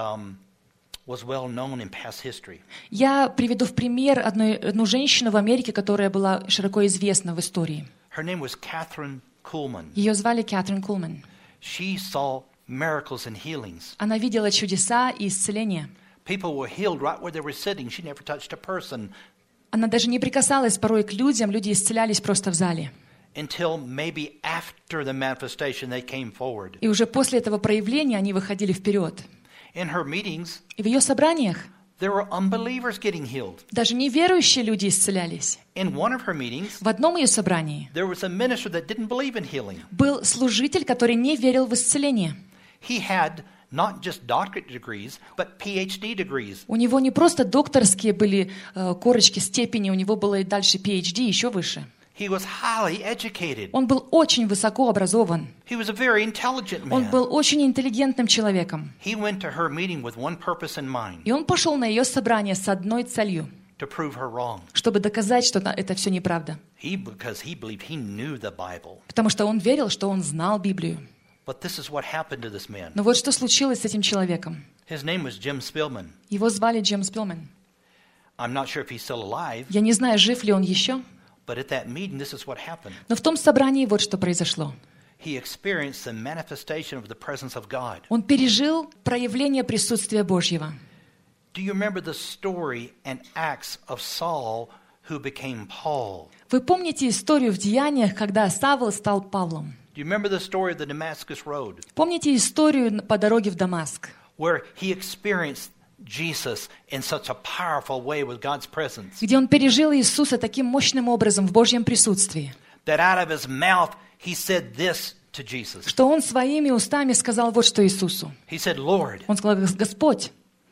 was well known in past history. Я приведу в пример одну женщину в Америке, которая была широко известна в истории. Her name was Catherine Kuhlman. Ее звали Кэтрин Кулман. She saw miracles and healings. Она видела чудеса и исцеления. People were healed right where they were sitting. She never touched a person Она даже не прикасалась порой к людям, люди исцелялись просто в зале. until maybe after the manifestation they came forward. И уже после этого проявления они выходили вперед. In her meetings, И в ее собраниях there were unbelievers getting healed. даже неверующие люди исцелялись. In one of her meetings, В одном ее собрании there was a minister that didn't believe in healing. был служитель, который не верил в исцеление. He had not just doctorate degrees, but PhD degrees. У него не просто докторские были корочки, степени, у него было и дальше PhD, еще выше. He was highly educated. Он был очень высоко образован. He was a very intelligent Он man. был очень интеллигентным человеком. He went to her meeting with one purpose in mind, И он пошел на ее собрание с одной целью, to prove her wrong. чтобы доказать, что это все неправда. Because he believed he knew the Bible. Потому что он верил, что он знал Библию. But this is what happened to this man. Но вот что случилось с этим человеком. His name was Jim Spillman. Его звали Джим Спилман. I'm not sure if he's still alive, Я не знаю, жив ли он еще, but at that meeting, this is what happened. но в том собрании вот что произошло. He experienced the manifestation of the presence of God. Он пережил проявление присутствия Божьего. Do you remember the story and acts of Saul who became Paul? Вы помните историю в Деяниях, когда Савл стал Павлом? Do you remember the story of the Damascus Road, Помните историю по дороге в Дамаск, where he experienced Jesus in such a powerful way with God's presence, где он пережил Иисуса таким мощным образом в Божьем присутствии, that out of his mouth he said this to Jesus. что он своими устами сказал вот что Иисусу. He said, Lord, Он сказал: Господь,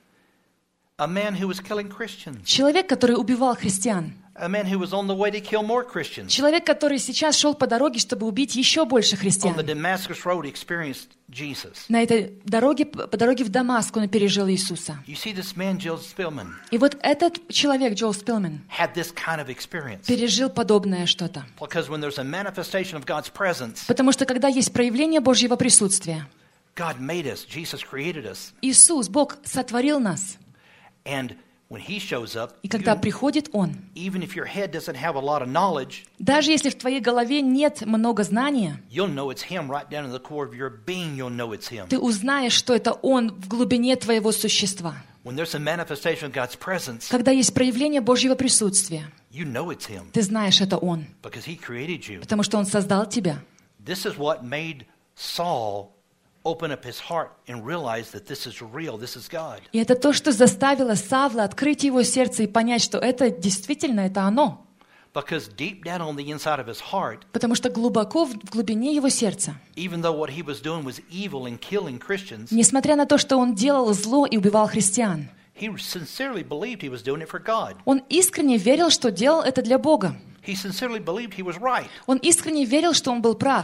a man who was killing Christians, человек, который убивал христиан, a man who was on the way to kill more Christians, человек, который сейчас шел по дороге, чтобы убить еще больше on the христиан. Damascus Road experienced Jesus. На этой дороге, по дороге в Дамаск он пережил Иисуса. You see, this man, Joel Spillman, И вот этот человек, Джоэл Спилман, had this kind of experience. пережил подобное что-то. Because when there's a manifestation of God's presence, Потому что когда есть проявление Божьего присутствия, God made us, Jesus created us, Иисус, Бог, сотворил нас. and when He shows up, И когда приходит Он, even if your head doesn't have a lot of knowledge, даже если в твоей голове нет много знания, you'll know it's Him right down in the core of your being. You'll know it's Him. ты узнаешь, что это Он в глубине твоего существа. When there's a manifestation of God's presence, Когда есть проявление Божьего присутствия, you know it's Him ты знаешь, это Он, because He created you. потому что Он создал тебя. This is what made Saul open up his heart and realize that this is real, this is God. И это то, что заставило Савла открыть его сердце и понять, что это действительно, это оно. Because deep down on the inside of his heart, Потому что глубоко в глубине его сердца, even though what he was doing was evil and killing Christians, несмотря на то, что он делал зло и убивал христиан, he sincerely believed he was doing it for God. он искренне верил, что делал это для Бога. He sincerely believed he was right. Он искренне верил, что он был прав.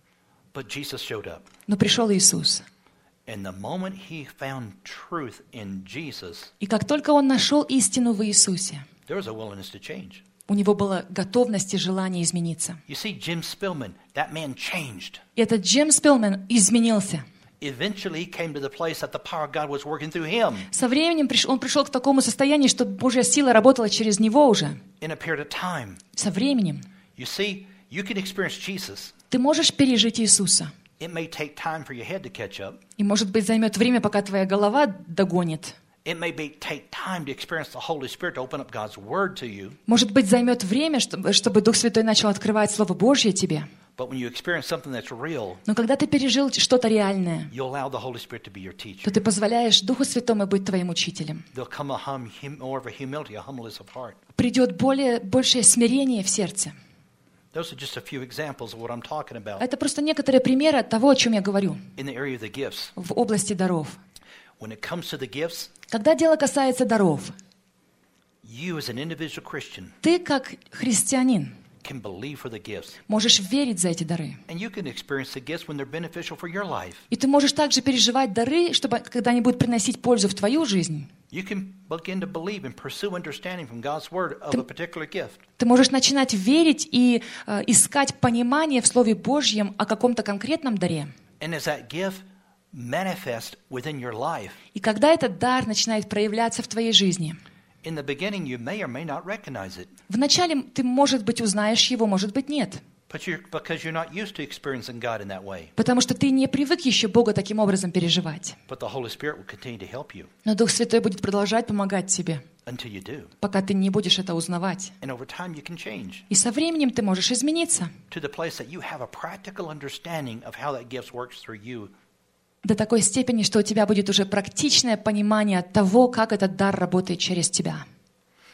But Jesus showed up. Но пришел Иисус. And the moment he found truth in Jesus, И как только он нашел истину в Иисусе, there was a willingness to change. у него была готовность и желание измениться. You see, Jim Spillman, that man changed. И этот Джим Спилман изменился. Eventually, he came to the place that the power of God was working through him Со временем он пришел к такому состоянию, что Божья сила работала через него уже. in a period of time. Со временем. You see, you can experience Jesus. Ты можешь пережить Иисуса. It may take time for your head to catch up. И, может быть, займет время, пока твоя голова догонит. It may take time to experience the Holy Spirit to open up God's Word to you. Может быть, займет время, чтобы Дух Святой начал открывать Слово Божье тебе. But when you experience something that's real, Но когда ты пережил что-то реальное, you'll allow the Holy Spirit to be your teacher. то ты позволяешь Духу Святому быть твоим учителем. There'll come more of a humility, a humbleness of heart. Придет большее смирение в сердце. Those are just a few examples of what I'm talking about Это просто некоторые примеры того, о чем я говорю, in the area of the gifts. в области даров. When it comes to the gifts, Когда дело касается даров, you as an individual Christian ты, как христианин, can believe for the gifts. можешь верить за эти дары. And you can experience the gifts when they're beneficial for your life. И ты можешь также переживать дары, чтобы когда они будут приносить пользу в твою жизнь. You can begin to believe and pursue understanding from God's Word of a particular gift. Ты можешь начинать верить и искать понимание в Слове Божьем о каком-то конкретном даре. And as that gift manifests within your life, И когда этот дар начинает проявляться в твоей жизни, in the beginning you may or may not recognize it, вначале ты, может быть, узнаешь его, может быть, нет. because you're not used to experiencing God in that way. Потому что ты не привык еще Бога таким образом переживать. But the Holy Spirit will continue to help you Но Дух Святой будет продолжать помогать тебе, until you do. пока ты не будешь это узнавать. And over time you can change И со временем ты можешь измениться to the place that you have a practical understanding of how that gift works through you. до такой степени, что у тебя будет уже практичное понимание того, как этот дар работает через тебя.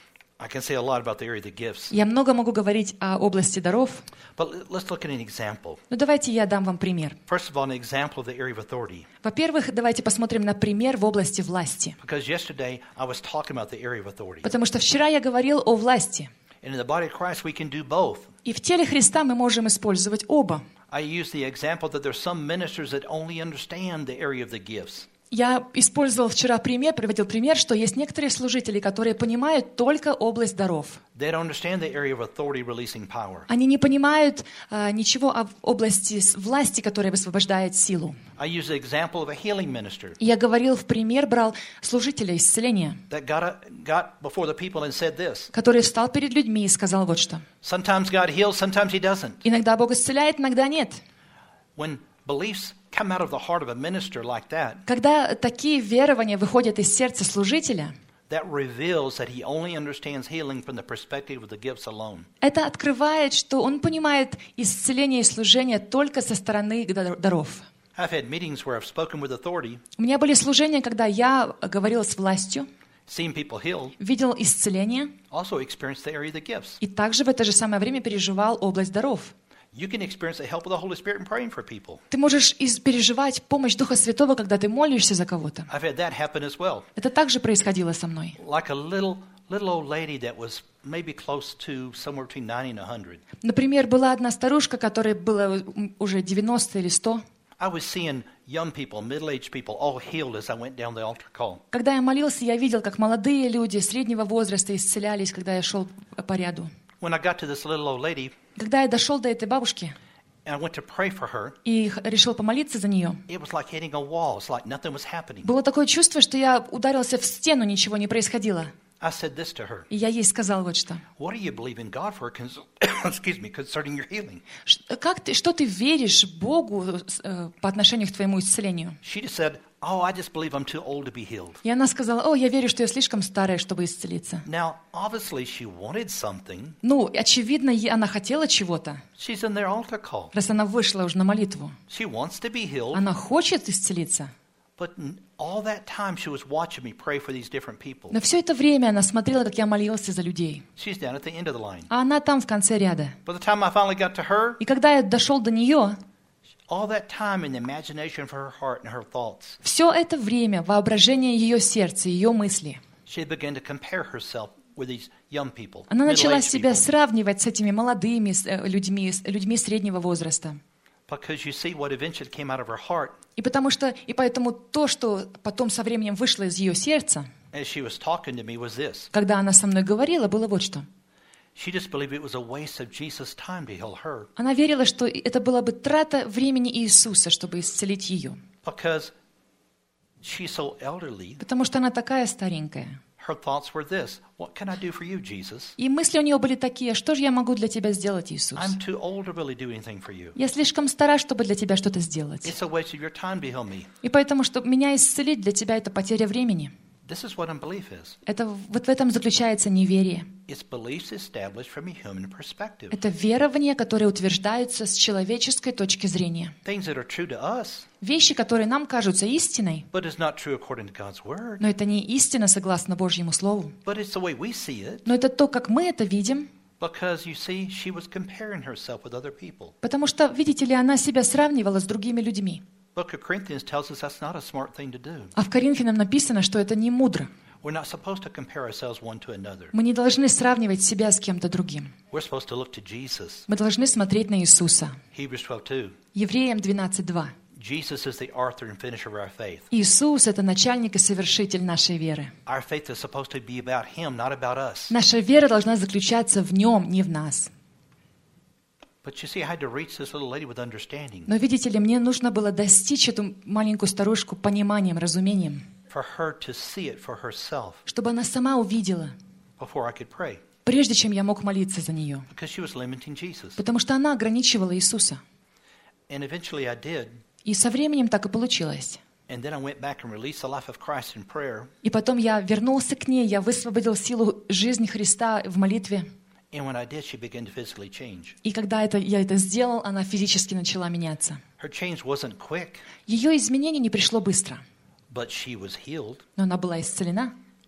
I can say a lot about the area of the gifts, Я много могу говорить о области даров, but let's look at an example. но давайте я дам вам пример. First of all, an example of the area of authority. Во-первых, давайте посмотрим на пример в области власти. Because yesterday I was talking about the area of authority. Потому что вчера я говорил о власти. And in the body of Christ, we can do both. И в теле Христа мы можем использовать оба. I use the example that there's some ministers that only understand the area of the gifts. Я использовал вчера пример, приводил пример, что есть некоторые служители, которые понимают только область даров. They don't understand the area of authority releasing power. Они не понимают ничего об области власти, которая высвобождает силу. I use the example of a healing minister И я говорил в пример, брал служителя исцеления, that got before the people and said this. который встал перед людьми и сказал вот что. Sometimes God heals, sometimes He doesn't. Иногда Бог исцеляет, иногда нет. When beliefs come out of the heart of a minister like that, Когда такие верования выходят из сердца служителя, that reveals that he only understands healing from the perspective of the gifts alone. это открывает, что он понимает исцеление и служение только со стороны даров. I've had meetings where I've spoken with authority, У меня были служения, когда я говорил с властью, seen people healed, видел исцеление, also experienced the area of the gifts. и также в это же самое время переживал область даров. You can experience the help of the Holy Spirit in praying for people. Ты можешь переживать помощь Духа Святого, когда ты молишься за кого-то. I've had that happen as well. Это также происходило со мной. Like a little old lady that was maybe close to somewhere between 90 and 100. Например, была одна старушка, которой было уже 90 или 100. I was seeing young people, middle-aged people, all healed as I went down the altar call. Когда я молился, я видел, как молодые люди среднего возраста исцелялись, когда я шел по ряду. When I got to this little old lady, Когда я дошел до этой бабушки and I went to pray for her, и решил помолиться за нее, it was like hitting a wall. It's like nothing was happening. было такое чувство, что я ударился в стену, ничего не происходило. I said this to her. И я ей сказал вот что. What do you believe in God for concerning your healing? Что ты веришь Богу по отношению к твоему исцелению? She just said, oh, I just believe I'm too old to be healed. И она сказала, я верю, что я слишком старая, чтобы исцелиться. Now, obviously she wanted something. Ну, очевидно, она хотела чего-то, She's in their altar call. раз она вышла уже на молитву. She wants to be healed. Она хочет исцелиться. But all that time she was watching me pray for these different people. Но все это время она смотрела, как я молился за людей. She's down at the end of the line. А она там в конце ряда. By the time I finally got to her, И когда я дошел до нее, all that time in the imagination of her heart and her thoughts, все это время воображение ее сердца, ее мысли. she began to compare herself with these young people, Она начала middle-aged себя people. сравнивать с этими молодыми людьми среднего возраста. Because you see what eventually came out of her heart И поэтому то, что потом со временем вышло из ее сердца, as she was talking to me was this. когда она со мной говорила, было вот что. She just believed it was a waste of Jesus' time to heal her Она верила, что это была бы трата времени Иисуса, чтобы исцелить ее. because she's so elderly. Потому что она такая старенькая. Her thoughts were this: what can I do for you, Jesus? И мысли у нее были такие, что же я могу для тебя сделать, Иисус? I'm too old to really do anything for you. Я слишком стара, чтобы для тебя что-то сделать. It's a waste of your time to heal me. И поэтому, чтобы меня исцелить, для тебя это потеря времени. This is what unbelief is. Это вот в этом заключается неверие. It's beliefs established from a human perspective. Это верования, которые утверждаются с человеческой точки зрения. Things that are true to us, Вещи, которые нам кажутся истиной, but is not true according to God's word. но это не истина согласно Божьему Слову. But it's the way we see it. Но это то, как мы это видим, Because you see, she was comparing herself with other people. потому что, видите ли, она себя сравнивала с другими людьми. Book of Corinthians tells us that's not a smart thing to do. А в Коринфянам написано, что это не мудро. We're not supposed to compare ourselves one to another. Мы не должны сравнивать себя с кем-то другим. We're supposed to look to Jesus. Мы должны смотреть на Иисуса. Hebrews 12:2. Евреям 12:2. Jesus is the author and finisher of our faith. Иисус — это начальник и совершитель нашей веры. Our faith is supposed to be about Him, not about us. Наша вера должна заключаться в Нем, не в нас. But you see, I had to reach this little lady with understanding Но, видите ли, мне нужно было достичь эту маленькую старушку пониманием, разумением, for her to see it for herself чтобы она сама увидела, before I could pray, прежде чем я мог молиться за нее. because she was limiting Jesus. Потому что она ограничивала Иисуса. And eventually I did. И со временем так и получилось. And then I went back and released the life of Christ in prayer. И потом я вернулся к ней, я высвободил силу жизни Христа в молитве. And when I did, she began to physically change. И когда я это сделал, она физически начала меняться. Her change wasn't quick, Ее изменение не пришло быстро, but she was healed. но она была исцелена.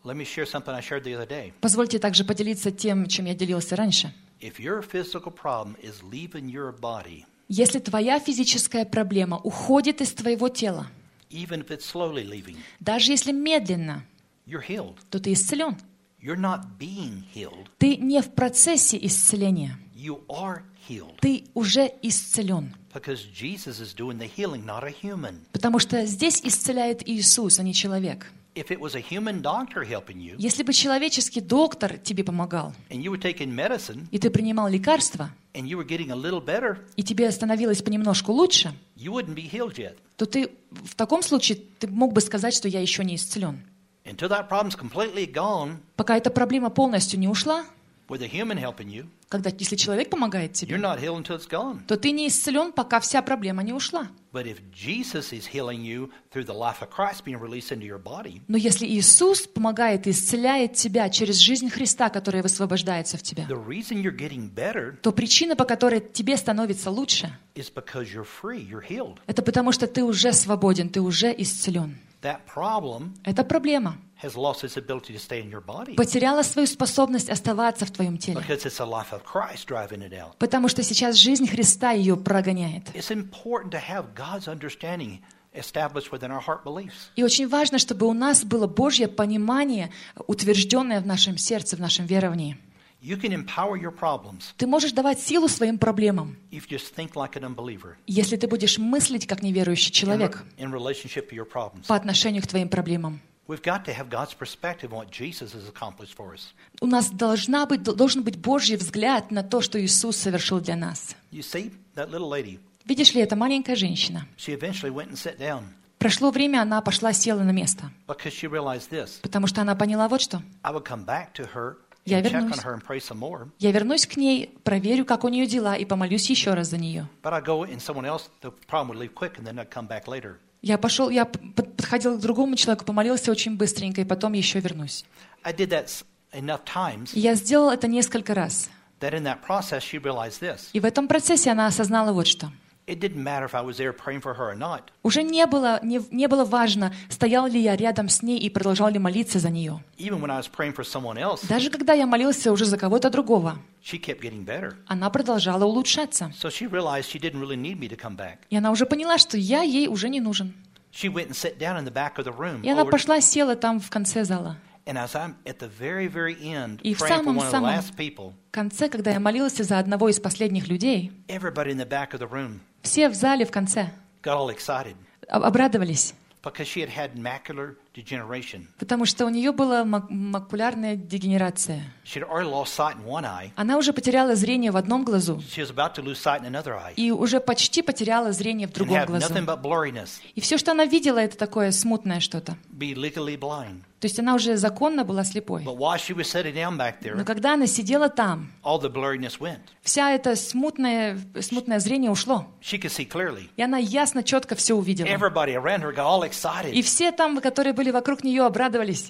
Let me share something I shared the other day. Позвольте также поделиться тем, чем я делился раньше. If your physical problem is leaving your body, Если твоя физическая проблема уходит из твоего тела, even if it's slowly leaving, даже если медленно, you're healed. то ты исцелен. You're not being healed. Ты не в процессе исцеления. You are healed. Ты уже исцелен. Because Jesus is doing the healing, not a human. Потому что здесь исцеляет Иисус, а не человек. If it was a human doctor helping you, Если бы человеческий доктор тебе помогал, and you were taking medicine, и ты принимал лекарства, and you were getting a little better, и тебе становилось понемножку лучше, you wouldn't be healed yet. то ты в таком случае ты мог бы сказать, что я еще не исцелен. Until that problem's completely gone, Пока эта проблема полностью не ушла, with a human helping you, если человек помогает you're тебе, not healed until it's gone. то ты не исцелен, пока вся проблема не ушла. But if Jesus is healing you through the life of Christ being released into your body, Но если Иисус помогает и исцеляет тебя через жизнь Христа, которая высвобождается в тебя, the reason you're getting better то причина, по которой тебе становится лучше, is because you're free, you're healed. это потому что ты уже свободен, ты уже исцелен. That problem Эта проблема has lost its ability to stay in your body потеряла свою способность оставаться в твоем теле, because it's the life of Christ driving it out. потому что сейчас жизнь Христа ее прогоняет. It's important to have God's understanding established within our heart beliefs. И очень важно, чтобы у нас было Божье понимание, утвержденное в нашем сердце, в нашем веровании. You can empower your problems Ты можешь давать силу своим проблемам, if you just think like an unbeliever если ты будешь мыслить как неверующий человек in relationship to your problems. по отношению к твоим проблемам. We've got to have God's perspective on what Jesus has accomplished for us. У нас должен быть Божий взгляд на то, что Иисус совершил для нас. You see, that little lady, Видишь ли, эта маленькая женщина. she eventually went and sat down Прошло время, она пошла, села на место, because she realized this. потому что она поняла вот что. I would come back to her Я and check вернусь. on her and pray some more, Я вернусь к ней, проверю, как у нее дела, и помолюсь еще раз за нее. but I go and someone else, the problem would leave quick and then I'd come back later. Я подходил к другому человеку, помолился очень быстренько, и потом еще вернусь. I did that enough times И я сделал это несколько раз. that in that process she realized this. И в этом процессе она осознала вот что. It didn't matter if I was there praying for her or not. Уже не было важно, стоял ли я рядом с ней и продолжал ли молиться за нее. Even when I was praying for someone else, Даже когда я молился уже за кого-то другого, she kept getting better. она продолжала улучшаться. So she realized she didn't really need me to come back. И она уже поняла, что я ей уже не нужен. She went and sat down in the back of the room. И она пошла, села там в конце зала. And as I'm at the very, very end, И в praying for one of the самом last people, В конце, когда я молился за одного из последних людей, everybody in the back of the room все в зале в конце got all excited обрадовались, because she had macular degeneration. потому что у нее была макулярная дегенерация. She had already lost sight in one eye. Она уже потеряла зрение в одном глазу She was about to lose sight in another eye и уже почти потеряла зрение в and другом have глазу. nothing but blurriness, И все, что она видела, это такое смутное что-то. be legally blind. То есть она уже законно была слепой. But while she was sitting down back Но there, когда она сидела там, all the blurriness went. вся это смутное зрение ушло. She could see clearly. И она ясно, четко все увидела. Everybody around her got all И excited. все там, которые были вокруг нее, обрадовались.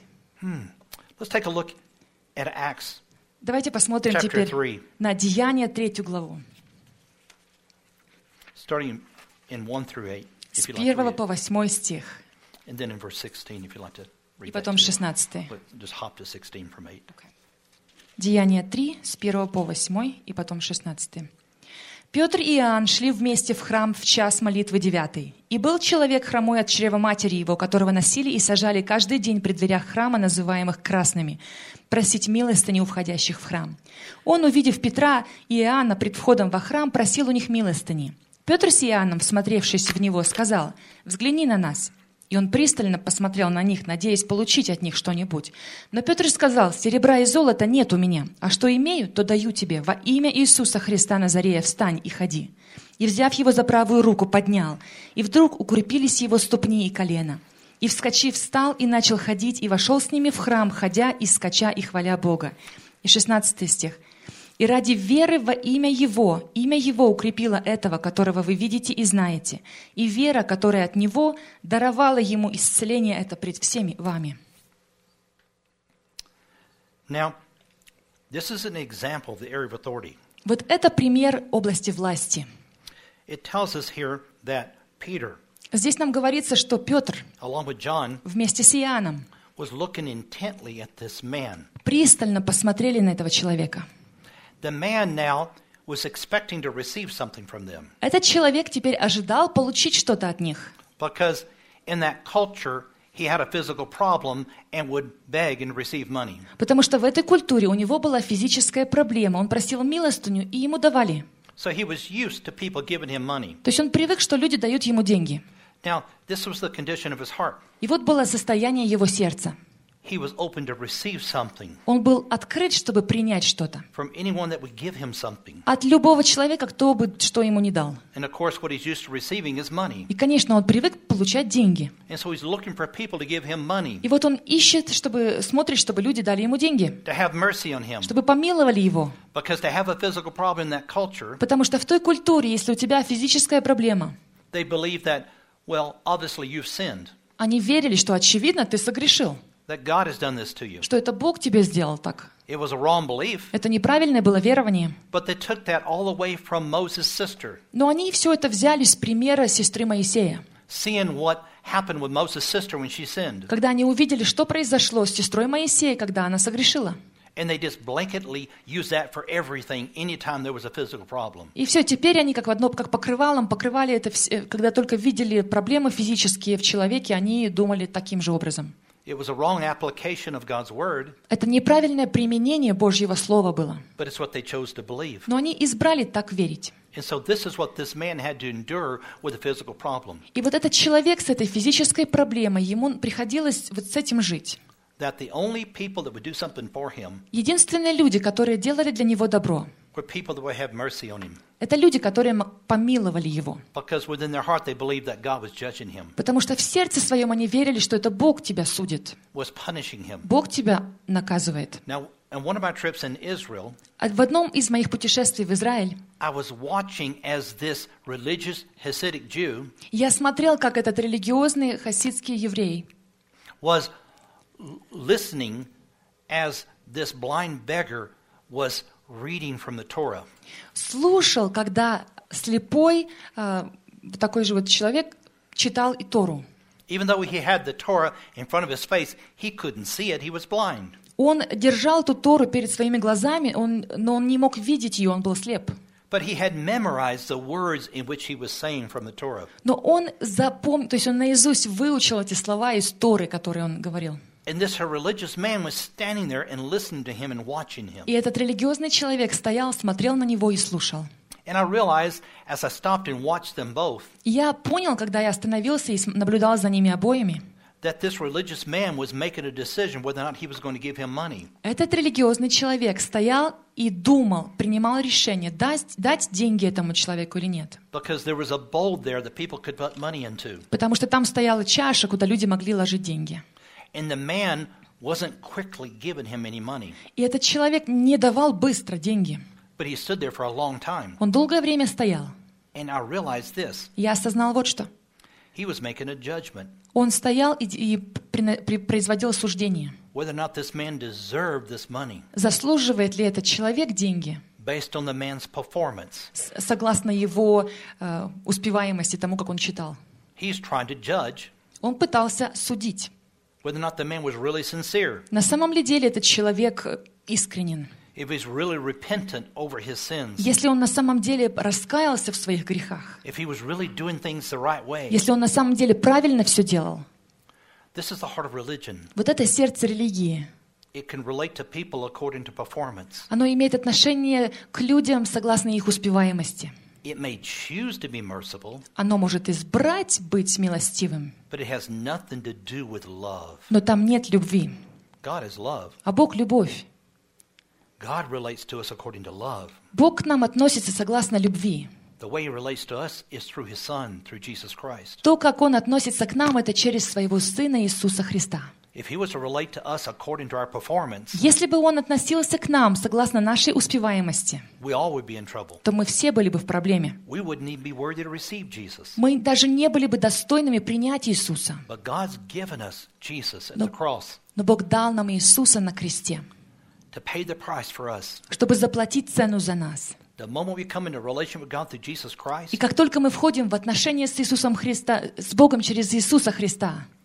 Let's take a look at Acts Давайте посмотрим chapter теперь 3, на Деяния 3 главу. starting in 1 through 8, С if you'd like to 1 read it. по 8 стих. And then in verse 16, if you'd like to И read that. потом too. 16. But just hop to 16 from 8. Деяния 3, с 1 по 8, и потом 16. Петр и Иоанн шли вместе в храм в час молитвы 9. И был человек хромой от чрева матери его, которого носили и сажали каждый день при дверях храма, называемых красными, просить милостыни у входящих в храм. Он, увидев Петра и Иоанна пред входом во храм, просил у них милостыни. Петр с Иоанном, всмотревшись в него, сказал: «Взгляни на нас». И он пристально посмотрел на них, надеясь получить от них что-нибудь. Но Петр сказал: «Серебра и золота нет у меня, а что имею, то даю тебе. Во имя Иисуса Христа Назарея встань и ходи». И, взяв его за правую руку, поднял. И вдруг укрепились его ступни и колено. И, вскочив, встал и начал ходить, и вошел с ними в храм, ходя и скача и хваля Бога. И 16 стих. «И ради веры во имя Его укрепило этого, которого вы видите и знаете. И вера, которая от Него, даровала Ему исцеление это пред всеми вами». Now, this is an example of the area of authority. Вот это пример области власти. It tells us here that Peter, Здесь нам говорится, что Петр along with John, вместе с Иоанном was looking intently at this man. пристально посмотрели на этого человека. The man now was expecting to receive something from them. Этот человек теперь ожидал получить что-то от них. Because in that culture, he had a physical problem and would beg and receive money. Потому что в этой культуре у него была физическая проблема. Он просил милостыню, и ему давали. So he was used to people giving him money. То есть он привык, что люди дают ему деньги. Now, this was the condition of his heart. И вот было состояние его сердца. He was open to receive something Он был открыт, чтобы принять что-то. from anyone that would give him something. От любого человека, кто бы что ему не дал. And of course, what he's used to receiving is money. И, конечно, он привык получать деньги. And so he's looking for people to give him money, И вот он ищет, смотрит, чтобы люди дали ему деньги, to have mercy on him. чтобы помиловали его. Because to have a physical problem in that culture, Потому что в той культуре, если у тебя физическая проблема, they believe that, well, obviously you've sinned, они верили, что, очевидно, ты согрешил, that God has done this to you. что это Бог тебе сделал так. It was a wrong belief, Это неправильное было верование. but they took that all away from Moses' sister. Но они все это взяли с примера сестры Моисея. Seeing what happened with Moses' sister when she sinned. Когда они увидели, что произошло с сестрой Моисея, когда она согрешила. And they just blanketly used that for everything anytime there was a physical problem. И все, теперь они как покрывалом покрывали это, когда только видели проблемы физические в человеке, они думали таким же образом. It was a wrong application of God's word, Это неправильное применение Божьего Слова было. but it's what they chose to believe. Но они избрали так верить. And so this is what this man had to endure with a physical problem. И вот этот человек с этой физической проблемой, ему приходилось вот с этим жить. That the only people that would do something for him Единственные люди, которые делали для него добро, were people that would have mercy on him. это люди, которые помиловали его. Because within their heart they believed that God was judging him, Потому что в сердце своем они верили, что это Бог тебя судит. was punishing him. Бог тебя наказывает. Now, on one of my trips in Israel, А в одном из моих путешествий в Израиль I was watching as this religious Hasidic Jew я смотрел, как этот религиозный хасидский еврей was listening as this blind beggar was reading from the Torah. слушал, когда слепой, такой же вот человек, читал и Тору. Even though he had the Torah in front of his face, he couldn't see it, he was blind. Он держал эту Тору перед своими глазами, но он не мог видеть ее, он был слеп. But he had memorized the words in which he was saying from the Torah. Но он запомнил, то есть он наизусть выучил эти слова из Торы, которые он говорил. And this religious man was standing there and listening to him and watching him. И этот религиозный человек стоял, смотрел на него и слушал. And I realized, as I stopped and watched them both, И я понял, когда я остановился и наблюдал за ними обоими, that this religious man was making a decision whether or not he was going to give him money. этот религиозный человек стоял и думал, принимал решение, дать деньги этому человеку или нет. Because there was a bowl there that people could put money into. Потому что там стояла чаша, куда люди могли ложить деньги. And the man wasn't quickly giving him any money. И этот человек не давал быстро деньги. But he stood there for a long time. Он долгое время стоял. And I realized this. Я осознал вот что. He was making a judgment Он стоял и производил суждение. whether or not this man deserved this money Заслуживает ли этот человек деньги, based on the man's performance. согласно его успеваемости, тому, как он читал. He's trying to judge Он пытался судить. whether or not the man was really sincere, На самом ли деле этот человек искренен? if he's really repentant over his sins, Если он на самом деле раскаялся в своих грехах, if he was really doing things the right way. если он на самом деле правильно все делал. This is the heart of religion. Вот это сердце религии. It can relate to people according to performance. Оно имеет отношение к людям согласно их успеваемости. It may choose to be merciful, Оно может избрать быть милостивым, but it has nothing to do with love. но там нет любви. God is love. А Бог — любовь. God relates to us according to love. Бог к нам относится согласно любви. The way he relates to us is through his son, through Jesus Christ. То, как Он относится к нам, это через Своего Сына Иисуса Христа. If he was to relate to us according to our performance, Если бы Он относился к нам согласно нашей успеваемости, we all would be in trouble. то мы все были бы в проблеме. We wouldn't even be worthy to receive Jesus. Мы даже не были бы достойными принять Иисуса. But God's given us Jesus at the cross Но Бог дал нам Иисуса на кресте, to pay the price for us. чтобы заплатить цену за нас. The moment we come into relationship with God through Jesus Christ, И как только мы входим в отношения с Иисусом Христа, с Богом через Иисуса Христа,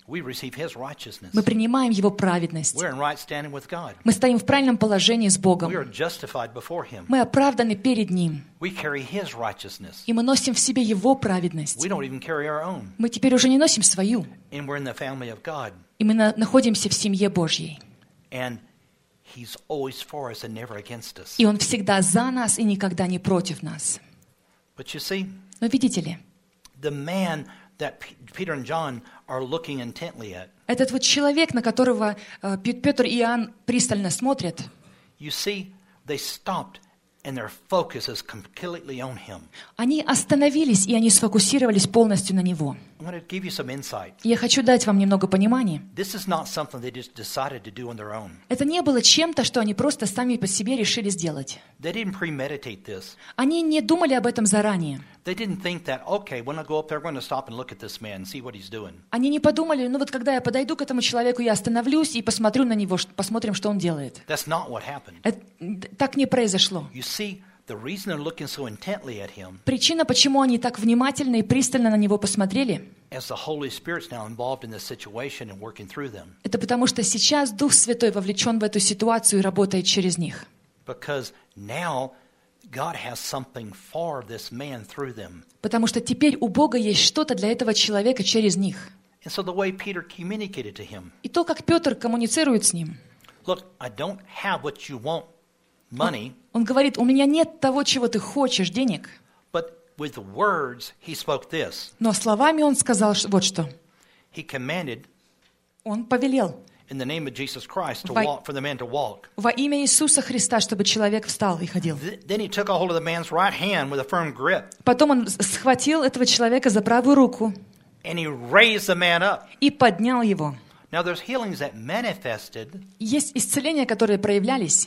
We receive His righteousness. Мы принимаем Его праведность. We're in right standing with God. Мы стоим в правильном положении с Богом. We are justified before Him. Мы оправданы перед Ним. We carry His righteousness. И мы носим в себе Его праведность. We don't even carry our own. Мы теперь уже не носим свою. And we're in the family of God. И мы находимся в семье Божьей. And He's always for us and never against us. И Он всегда за нас и никогда не против нас. But you see, Но видите ли, the man that Peter and John are looking intently at, этот вот человек, на которого Петр и Иоанн пристально смотрят, you see, they stopped and their focus is completely on Him. они остановились и они сфокусировались полностью на Него. I'm going to give you some insight. И я хочу дать вам немного понимания. This is not something they just decided to do on their own. Это не было чем-то, что они просто сами по себе решили сделать. They didn't premeditate this. Они не думали об этом заранее. They didn't think that, okay, when I go up there, we're going to stop and look at this man and see what he's doing. Они не подумали, ну вот когда я подойду к этому человеку, я остановлюсь и посмотрю на него, посмотрим, что он делает. That's not what happened. Так не произошло. You see, the reason they're looking so intently at him, Причина, почему они так внимательно и пристально на него посмотрели, as the Holy Spirit's now involved in this situation and working through them. это потому что сейчас Дух Святой вовлечен в эту ситуацию и работает через них. Because now God has something for this man through them. Потому что теперь у Бога есть что-то для этого человека через них. And so the way Peter communicated to him, И то, как Петр коммуницирует с ним. look, I don't have what you want, money, Он говорит, у меня нет того, чего ты хочешь, денег. but with words he spoke this. Но словами он сказал вот что. He commanded Он повелел in the name of Jesus Christ to Во- walk, for the man to walk. во имя Иисуса Христа, чтобы человек встал и ходил. Then he took a hold of the man's right hand with a firm grip, Потом он схватил этого человека за правую руку and he raised the man up. и поднял его. Now there's healings that manifested Есть исцеления, которые проявлялись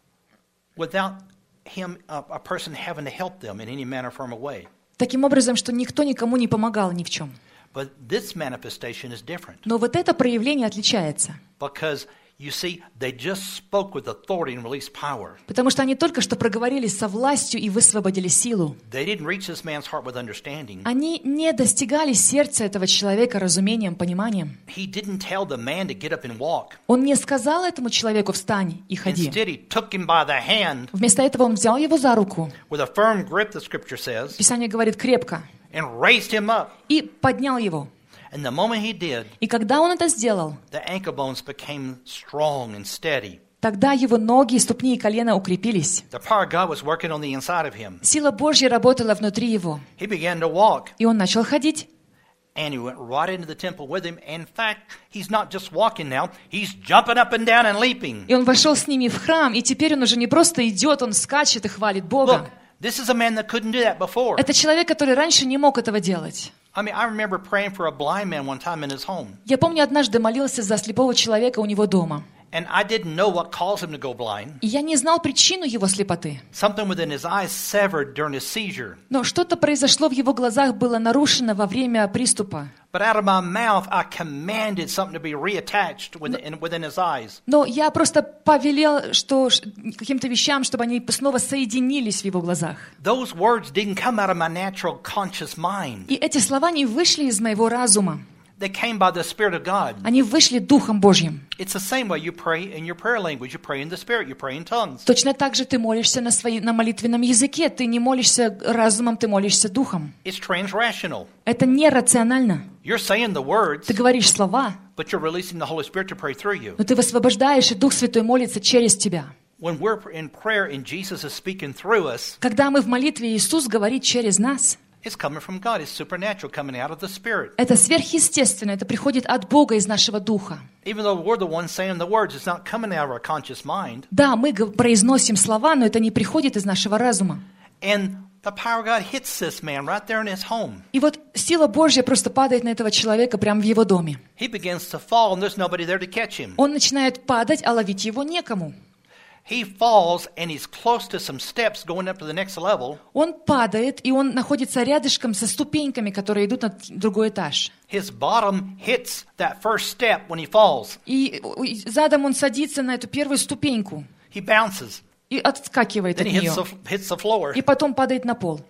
without him, a person having to help them in any manner, form, or way. таким образом, что никто никому не помогал ни в чем. But this manifestation is different Но вот это проявление отличается. because, you see, they just spoke with authority and released power. Потому что они только что проговорили со властью и высвободили силу. They didn't reach this man's heart with understanding. Они не достигали сердца этого человека разумением, пониманием. He didn't tell the man to get up and walk. Он не сказал этому человеку «встань и ходи». Instead, he took him by the hand Вместо этого он взял его за руку, with a firm grip, the scripture says, Писание говорит крепко, and raised him up. и поднял его. And the moment he did, И когда он это сделал, the ankle bones became strong and steady. тогда его ноги, ступни и колено укрепились. The power of God was working on the inside of him. Сила Божья работала внутри его. He began to walk, И он начал ходить. and he went right into the temple with him. In fact, he's not just walking now, he's jumping up and down and leaping. И он вошел с ними в храм, и теперь он уже не просто идет, он скачет и хвалит Look, Бога. this is a man that couldn't do that before. Это человек, который раньше не мог этого делать. I mean, I remember praying for a blind man one time in his home, Я помню, однажды молился за слепого человека у него дома. and I didn't know what caused him to go blind. И я не знал причину его слепоты. Something within his eyes severed during his seizure. Но что-то произошло в его глазах, было нарушено во время приступа. But out of my mouth, I commanded something to be reattached within his eyes. Но я просто повелел, что каким-то вещам, чтобы они снова соединились в его глазах. Those words didn't come out of my natural conscious mind. И эти слова не вышли из моего разума. They came by the Spirit of God. Они вышли Духом Божьим. It's the same way you pray in your prayer language. You pray in the Spirit. You pray in tongues. Точно так же ты молишься на молитвенном языке. Ты не молишься разумом, ты молишься Духом. It's transrational. Это нерационально. You're saying the words, Ты говоришь слова, but you're releasing the Holy Spirit to pray through you. но ты высвобождаешь, и Дух Святой молится через тебя. When we're in prayer and Jesus is speaking through us, Когда мы в молитве, Иисус говорит через нас. it's coming from God. It's supernatural, coming out of the Spirit. Это сверхъестественно, это приходит от Бога из нашего духа. Even though we're the ones saying the words, it's not coming out of our conscious mind. Да, мы произносим слова, но это не приходит из нашего разума. And the power of God hits this man right there in his home. И вот сила Божья просто падает на этого человека прямо в его доме. He begins to fall, and there's nobody there to catch him. Он начинает падать, а ловить его некому. He falls, and he's close to some steps going up to the next level. Он падает, и он находится рядышком со ступеньками, которые идут на другой этаж. His bottom hits that first step when he falls. И задом он садится на эту первую ступеньку He bounces. и отскакивает Then от he нее. hits the floor. И потом падает на пол.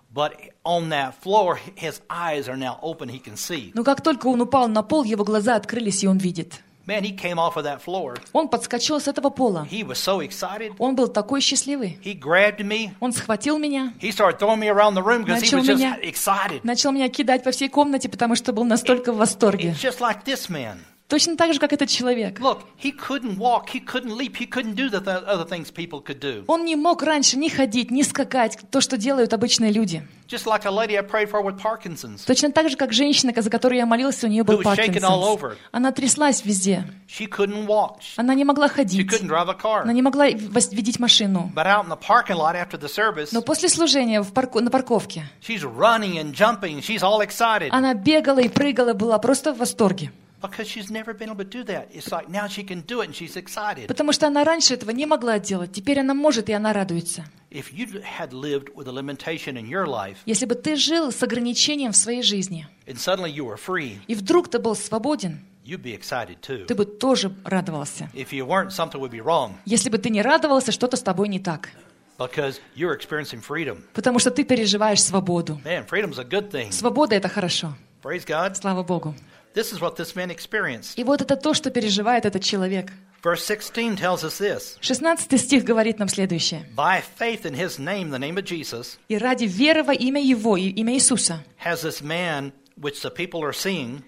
but on that floor, his eyes are now open, he can see. Но как только он упал на пол, его глаза открылись, и он видит. Man, he came off of that floor. Он подскочил с этого пола. He was so excited. Он был такой счастливый. He grabbed me. Он схватил меня, He started throwing me around the room because he Начал was just меня- excited. начал меня кидать по всей комнате, потому что был настолько в восторге. It's just like this man. Точно так же, как этот человек. Look, he couldn't walk, he couldn't leap, he couldn't do the other things people could do. Он не мог раньше ни ходить, ни скакать, то, что делают обычные люди. Just like a lady I prayed for with Parkinson's. Точно так же, как женщина, за которой я молился, у нее был Who was shaking all Паркинсонс. over. Она тряслась везде. She couldn't walk. Она не могла She ходить. couldn't drive a car. Она не могла водить машину. But out in the parking lot after the service, Но после служения на парковке she's running and jumping. She's all excited она бегала и прыгала, была просто в восторге. because she's never been able to do that. It's like now she can do it and she's excited. Потому что она раньше этого не могла делать. Теперь она может, и она радуется. If you had lived with a limitation in your life Если бы ты жил с ограничением в своей жизни, and suddenly you were free, и вдруг ты был свободен, you'd be excited too. ты бы тоже радовался. If you weren't, something would be wrong Если бы ты не радовался, что-то с тобой не так. because you're experiencing freedom. Потому что ты переживаешь свободу. Man, freedom's a good thing. Свобода — это хорошо. Praise God. Слава Богу. This is what this man experienced. И вот это то, что переживает этот человек. Verse 16 tells us this. 16 стих говорит нам следующее. By faith in his name, the name of Jesus, «И ради веры во имя Его, и имя Иисуса, has this man, which the people are seeing,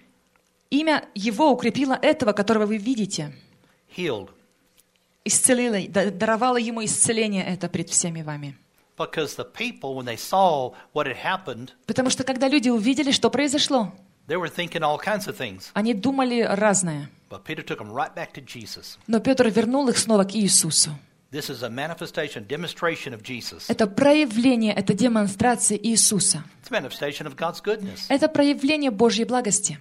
имя Его укрепило этого, которого вы видите, healed. исцелило, даровало Ему исцеление это пред всеми вами». Because the people, when they saw what had happened, Потому что когда люди увидели, что произошло, they were thinking all kinds of things. они думали разное. But Peter took them right back to Jesus. Но Петр вернул их снова к Иисусу. This is a manifestation, demonstration of Jesus. Это проявление, это демонстрация Иисуса. It's a manifestation of God's goodness. Это проявление Божьей благости.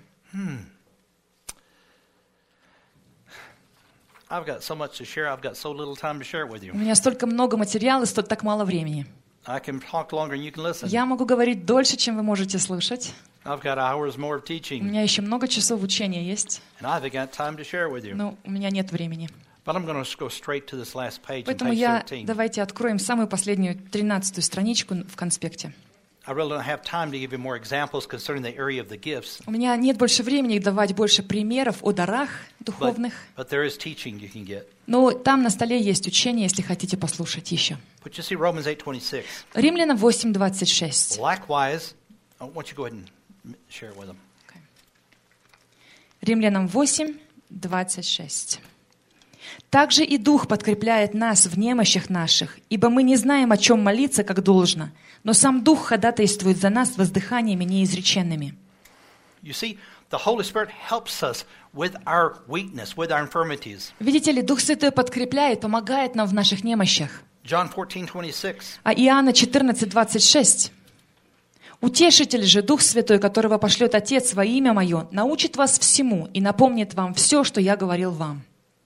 I've got so much to share. I've got so little time to share it with У you. меня столько много материала, столько так мало времени. I can talk longer and you can listen. Я могу говорить дольше, чем вы можете слышать. I've got hours more of У teaching, меня еще много часов учения есть, and I haven't got time to share it with you. но у меня нет времени. But I'm going to go straight to this last page, on Поэтому page 13. давайте откроем самую последнюю, 13-ю страничку в конспекте. I really don't have time to give you more examples concerning the area of the gifts, У меня нет больше времени давать больше примеров о дарах духовных, but there is teaching you can get. но там на столе есть учение, если хотите послушать еще. But you see Romans 8:26. Римлянам 8:26. Likewise, why don't you go ahead and share it with them. Римлянам 8:26. «Также и Дух подкрепляет нас в немощах наших, ибо мы не знаем, о чем молиться, как должно, но сам Дух ходатайствует за нас воздыханиями неизреченными». You see, the Holy Spirit helps us with our weakness, with our infirmities. Видите ли, Дух Святой подкрепляет, помогает нам в наших немощах. John 14:26. А Иоанна 14:26. «Утешитель же, Дух Святой, которого пошлет Отец во имя Мое, научит вас всему и напомнит вам все, что я говорил вам».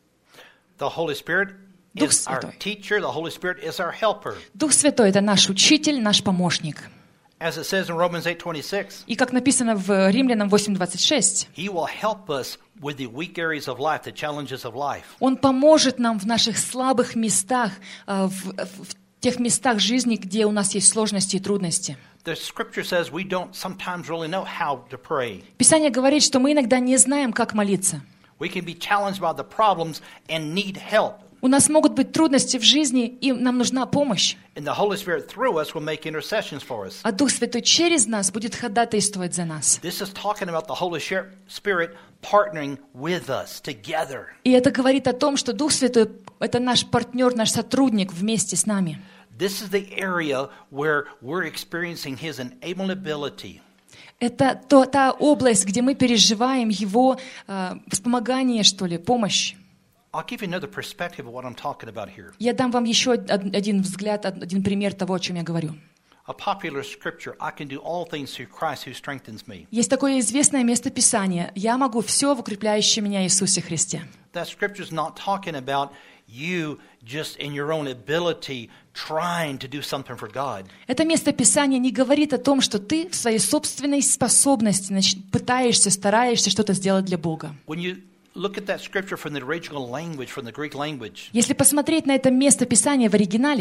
The Holy Spirit Дух is our Святой. teacher. The Holy Spirit is our helper. Дух Святой — это наш учитель, наш помощник. As it says in Romans 8:26, И как написано в Римлянам 8:26, He will help us with the weak areas of life, the challenges of life. Он поможет нам в наших слабых местах, в тех местах жизни, где у нас есть сложности и трудности. The Scripture says we don't sometimes really know how to pray. Писание говорит, что мы иногда не знаем, как молиться. We can be challenged by the problems and need help. У нас могут быть трудности в жизни, и нам нужна помощь. And the Holy Spirit through us will make intercessions for us. А Дух Святой через нас будет ходатайствовать за нас. This is talking about the Holy Spirit partnering with us together. И это говорит о том, что Дух Святой — это наш партнер, наш сотрудник вместе с нами. This is the area where we're experiencing His enabling ability. Это та область, где мы переживаем Его вспомогание, что ли, помощь. I'll give you another perspective of what I'm talking about here. Я дам вам еще один взгляд, один пример того, о чем я говорю. A popular scripture, I can do all things through Christ who strengthens me. Есть такое известное место Писания: «Я могу все в укрепляющем меня Иисусе Христе». That scripture is not talking about you just in your own ability trying to do something for God. Это место Писания не говорит о том, что ты в своей собственной способности пытаешься, стараешься что-то сделать для Бога. When you look at that scripture from the original language, from the Greek language, Если посмотреть на это место Писания в оригинале,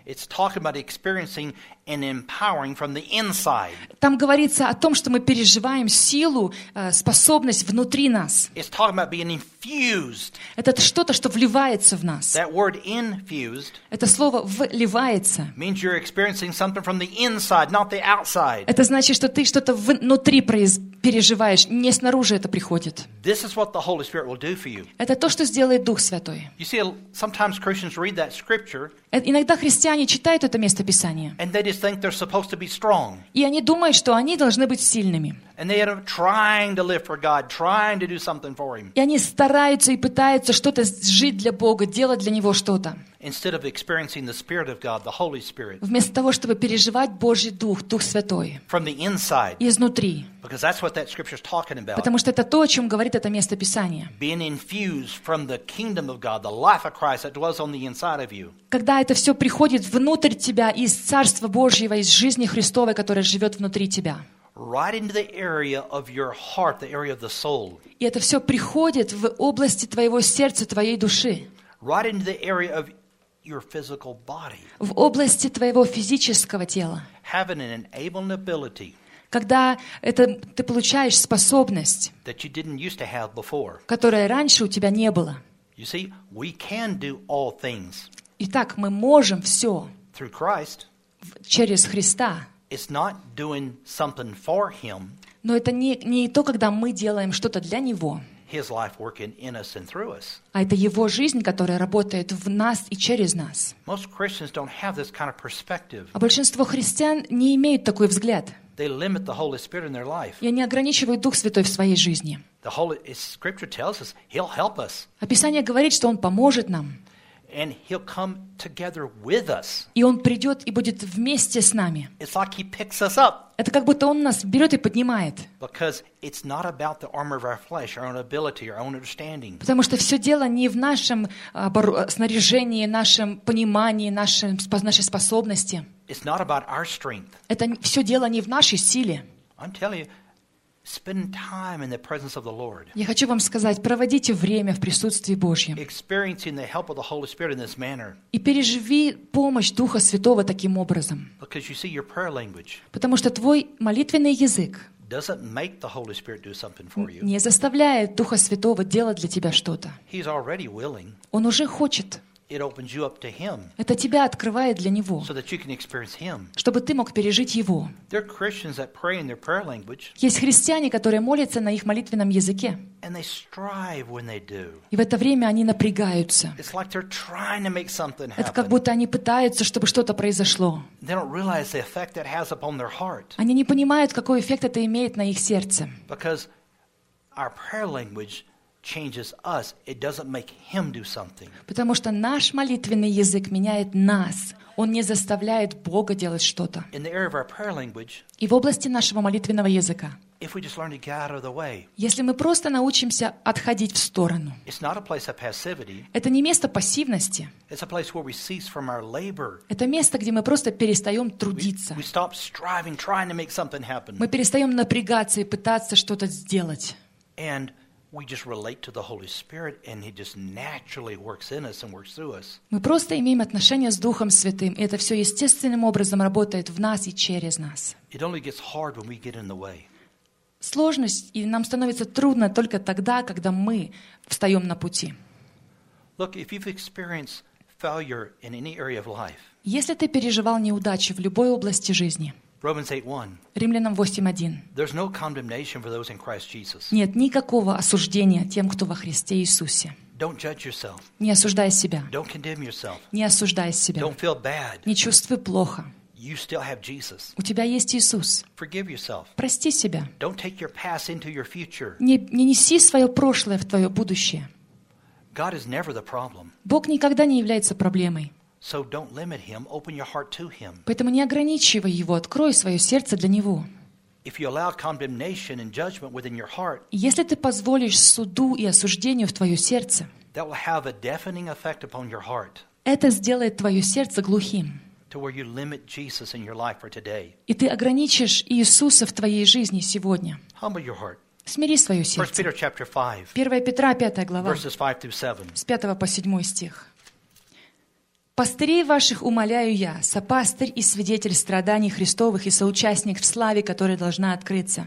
It's talking about experiencing and empowering from the inside. Там говорится о том, что мы переживаем силу, способность внутри нас. It's talking about being infused. Это что-то, что вливается в нас. That word infused Это слово «вливается». means you're experiencing something from the inside, not the outside. Это значит, что ты что-то внутри переживаешь, не снаружи это приходит. This is what the Holy Spirit will do for you. Это то, что сделает Дух Святой. You see, sometimes Christians read that scripture Иногда христиане читают это местописание, and they just think they're supposed to be strong. и они думают, что они должны быть сильными. And they end up trying to live for God, trying to do something for Him, И они стараются и пытаются что-то жить для Бога, делать для Него что-то. instead of experiencing the Spirit of God, the Holy Spirit, Вместо того, чтобы переживать Божий Дух, Дух Святой, from the inside. изнутри. Because that's what that scripture is talking about. Потому что это то, о чем говорит это местописание. Being infused from the kingdom of God, the life of Christ that dwells on the inside of you. Когда это все приходит внутрь тебя из Царства Божьего, из жизни Христовой, которая живет внутри тебя. Right into the area of your heart, the area of the soul. И это все приходит в области твоего сердца, твоей души. Right into the area of your physical body. В области твоего физического тела. Having an enabling ability Когда ты получаешь способность, that you didn't used to have before. которой раньше у тебя не было. You see, we can do all things Итак, мы можем все through Christ. через Христа. It's not doing something for Him, Но это не то, когда мы делаем что-то для Него, His life working in us and through us. а это Его жизнь, которая работает в нас и через нас. Most Christians don't have this kind of perspective. А большинство христиан не имеют такой взгляд. They limit the Holy Spirit in their life. И они ограничивают Дух Святой в своей жизни. Scripture tells us He'll help us. Писание говорит, что Он поможет нам. And He'll come together with us. И Он придет и будет вместе с нами. It's like He picks us up. Это как будто Он нас берет и поднимает. Because it's not about the armor of our flesh, our own ability, our own understanding. Потому что все дело не в нашем снаряжении, нашем понимании, нашей способности. It's not about our strength. Это все дело не в нашей силе. I'm telling you, spend time in the presence of the Lord. Я хочу вам сказать, проводите время в присутствии Божьем. Experiencing the help of the Holy Spirit in this manner. И переживи помощь Духа Святого таким образом. Because you see, your prayer language Потому что твой молитвенный язык doesn't make the Holy Spirit do something for you. не заставляет Духа Святого делать для тебя что-то. He's already willing. Он уже хочет. It opens you up to Him Это тебя открывает для Него, so that you can experience Him. чтобы ты мог пережить Его. There are Christians that pray in their prayer language, Есть христиане, которые молятся на их молитвенном языке. and they strive when they do. И в это время они напрягаются. It's like they're trying to make something Это как happen. будто они пытаются, чтобы что-то произошло. They don't realize the effect that has upon their heart. Они не понимают, какой эффект это имеет на их сердце. Because our prayer language changes us. It doesn't make Him do something. Потому что наш молитвенный язык меняет нас. Он не заставляет Бога делать что-то. In the area of our prayer language, И в области нашего молитвенного языка, if we just learn to get out of the way, если мы просто научимся отходить в сторону, it's not a place of passivity. это не место пассивности. It's a place where we cease from our labor. Это место, где мы просто перестаем трудиться. We stop striving, trying to make something happen. Мы перестаем напрягаться и пытаться что-то сделать. And we just relate to the Holy Spirit, and He just naturally works in us and works through us. Мы просто имеем отношение с Духом Святым, и это все естественным образом работает в нас и через нас. It only gets hard when we get in the way. Сложность, и нам становится трудно только тогда, когда мы встаем на пути. Look, if you've experienced failure in any area of life, Если ты переживал неудачи в любой области жизни, Romans 8:1, Римлянам 8:1, there's no condemnation for those in Christ Jesus. нет никакого осуждения тем, кто во Христе Иисусе. Don't judge yourself. Не осуждай себя, Don't condemn yourself. не осуждай себя, Don't feel bad. не чувствуй плохо. You still have Jesus. У тебя есть Иисус. Forgive yourself. Прости себя. Don't take your past into your future. Не неси свое прошлое в твое будущее. God is never the problem. Бог никогда не является проблемой. So don't limit Him. Open your heart to Him. Поэтому не ограничивай Его, открой свое сердце для Него. If you allow condemnation and judgment within your heart, И если ты позволишь суду и осуждению в твое сердце, that will have a deafening effect upon your heart это сделает твое сердце глухим. to where you limit Jesus in your life for today. И ты ограничишь Иисуса в твоей жизни сегодня. Humble your heart. Смири свое 1 сердце. Peter chapter 5, 1 Петра, 5 глава, verses 5 through 7. с 5 по 7 стих. Пастырей ваших умоляю я, сопастырь и свидетель страданий Христовых и соучастник в славе, которая должна открыться.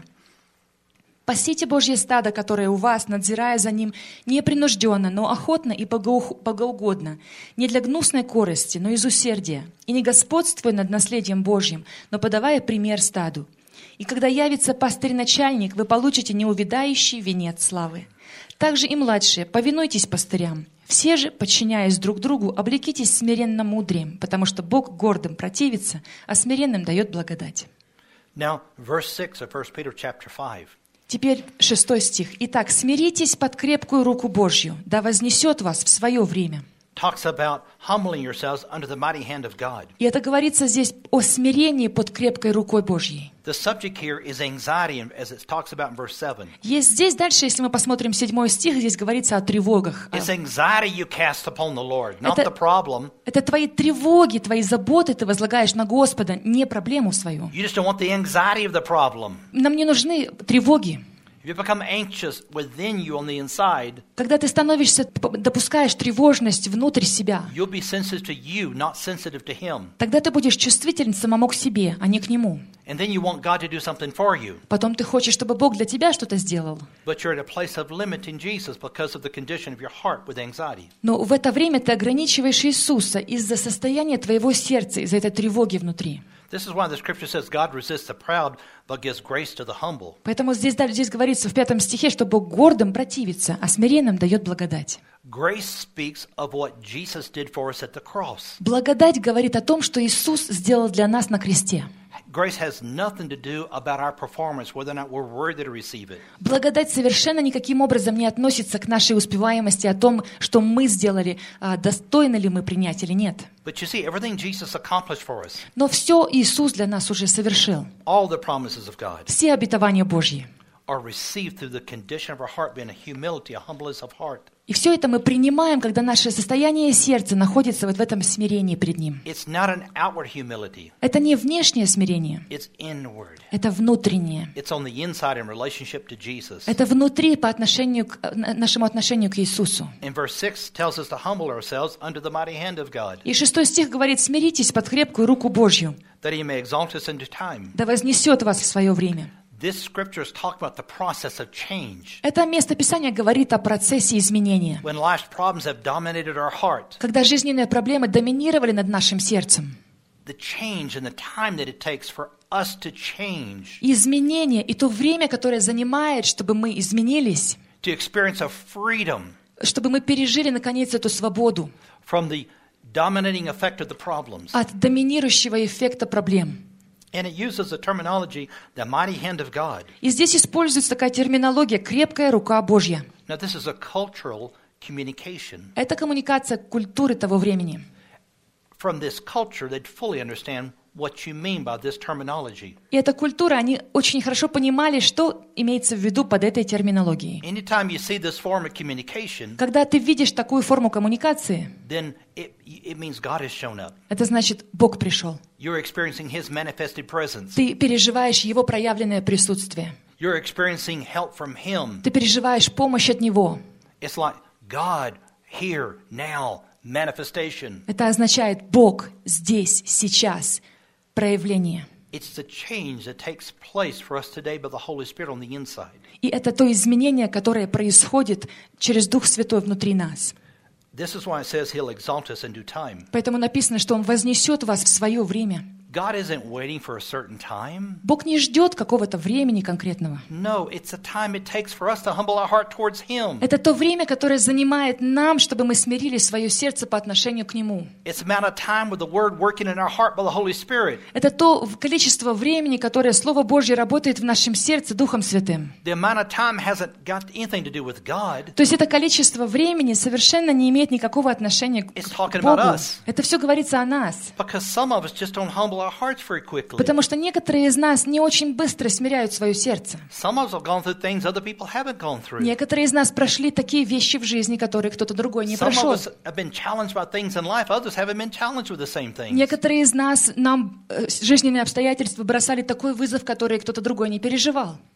Пасите Божье стадо, которое у вас, надзирая за ним, непринужденно, но охотно и богоугодно, не для гнусной корысти, но из усердия, и не господствуя над наследием Божьим, но подавая пример стаду. И когда явится пастырь-начальник, вы получите неувядающий венец славы. Также и младшие, повинуйтесь пастырям. Все же, подчиняясь друг другу, облекитесь смиренно мудрием, потому что Бог гордым противится, а смиренным дает благодать. Now, verse 6 of 1 Peter chapter 5. Теперь 6 стих. «Итак, смиритесь под крепкую руку Божью, да вознесет вас в свое время». Talks about humbling yourselves under the mighty hand of God. И это говорится здесь о смирении под крепкой рукой Божьей. The subject here is anxiety, as it talks about in verse 7. Есть здесь дальше, если мы посмотрим 7 стих, здесь говорится о тревогах. It's anxiety you cast upon the Lord, not the problem. Это твои тревоги, твои заботы ты возлагаешь на Господа, не проблему свою. You just don't want the anxiety of the problem. Нам не нужны тревоги. If you become anxious within you on the inside, Когда ты допускаешь тревожность внутрь себя, you'll be sensitive to you, not sensitive to Him. тогда ты будешь чувствителен самому к себе, а не к Нему. And then you want God to do something for you. Потом ты хочешь, чтобы Бог для тебя что-то сделал. But you're at a place of limiting Jesus because of the condition of your heart with anxiety. Но в это время ты ограничиваешь Иисуса из-за состояния твоего сердца, из-за этой тревоги внутри. This is why the scripture says God resists the proud, but gives grace to the humble. Поэтому здесь говорится в 5 стихе, что Бог гордым противится, а смиренным дает благодать. Grace speaks of what Jesus did for us at the cross. Благодать говорит о том, что Иисус сделал для нас на кресте. Grace has nothing to do about our performance, whether or not we're worthy to receive it. Благодать совершенно никаким образом не относится к нашей успеваемости, о том, что мы сделали, достойны ли мы принять или нет. But you see, everything Jesus accomplished for us, Но все Иисус для нас уже совершил. all the promises of God, Все обетования Божьи. are received through the condition of our heart being a humility, a humbleness of heart. И все это мы принимаем, когда наше состояние сердца находится вот в этом смирении пред Ним. It's not an outward humility. Это не внешнее смирение, It's inward. это внутреннее. It's on the inside in relationship to Jesus. Это внутри по отношению к нашему отношению к Иисусу. And verse 6 tells us to humble ourselves under the mighty hand of God, И 6 стих говорит: «Смиритесь под крепкую руку Божью, that He may exalt us in due time. да вознесет вас в свое время». This scripture is talking about the process of change. Это место Писания говорит о процессе изменения. When life's problems have dominated our heart, Когда жизненные проблемы доминировали над нашим сердцем. the change and the time that it takes for us to change, Изменение и то время, которое занимает, чтобы мы изменились, to experience a freedom чтобы мы пережили, наконец, эту свободу from the dominating effect of the problems. от доминирующего эффекта проблем. And it uses the terminology, the mighty hand of God. И здесь используется такая терминология «крепкая рука Божья». Now, this is a cultural communication. Это коммуникация культуры того времени. From this culture, they'd fully understand what you mean by this terminology. И эта культура, они очень хорошо понимали, что имеется в виду под этой терминологией. Anytime you see this form of communication, Когда ты видишь такую форму коммуникации, then it means God has shown up. это значит, Бог пришел. You're experiencing His manifested presence. Ты переживаешь Его проявленное присутствие. You're experiencing help from Him. Ты переживаешь помощь от Него. It's like God here, now, manifestation. Это означает Бог здесь, сейчас, проявление. It's the change that takes place for us today by the Holy Spirit on the inside. И это то изменение, которое происходит через Дух Святой внутри нас. This is why it says He'll exalt us in due time. Поэтому написано, что Он вознесет вас в свое время. God isn't waiting for a certain time. Бог не ждет какого-то времени конкретного. No, it's the time it takes for us to humble our heart towards Him. Это то время, которое занимает нам, чтобы мы смирили свое сердце по отношению к Нему. It's the amount of time with the Word working in our heart by the Holy Spirit. Это то количество времени, которое Слово Божье работает в нашем сердце Духом Святым. The amount of time hasn't got anything to do with God. То есть это количество времени совершенно не имеет никакого отношения к It's talking about Богу. us. Это все говорится о нас. Because some of us just don't humble our hearts very quickly. Потому что некоторые из нас не очень быстро смиряют свое сердце. Some of us have gone through things other people haven't gone through. Некоторые из нас прошли такие вещи в жизни, которые кто-то другой не Some of прошел. us have been challenged by things in life. Others haven't been challenged with the same things. Некоторые из нас, нам жизненные обстоятельства бросали такой вызов, который кто-то другой не переживал.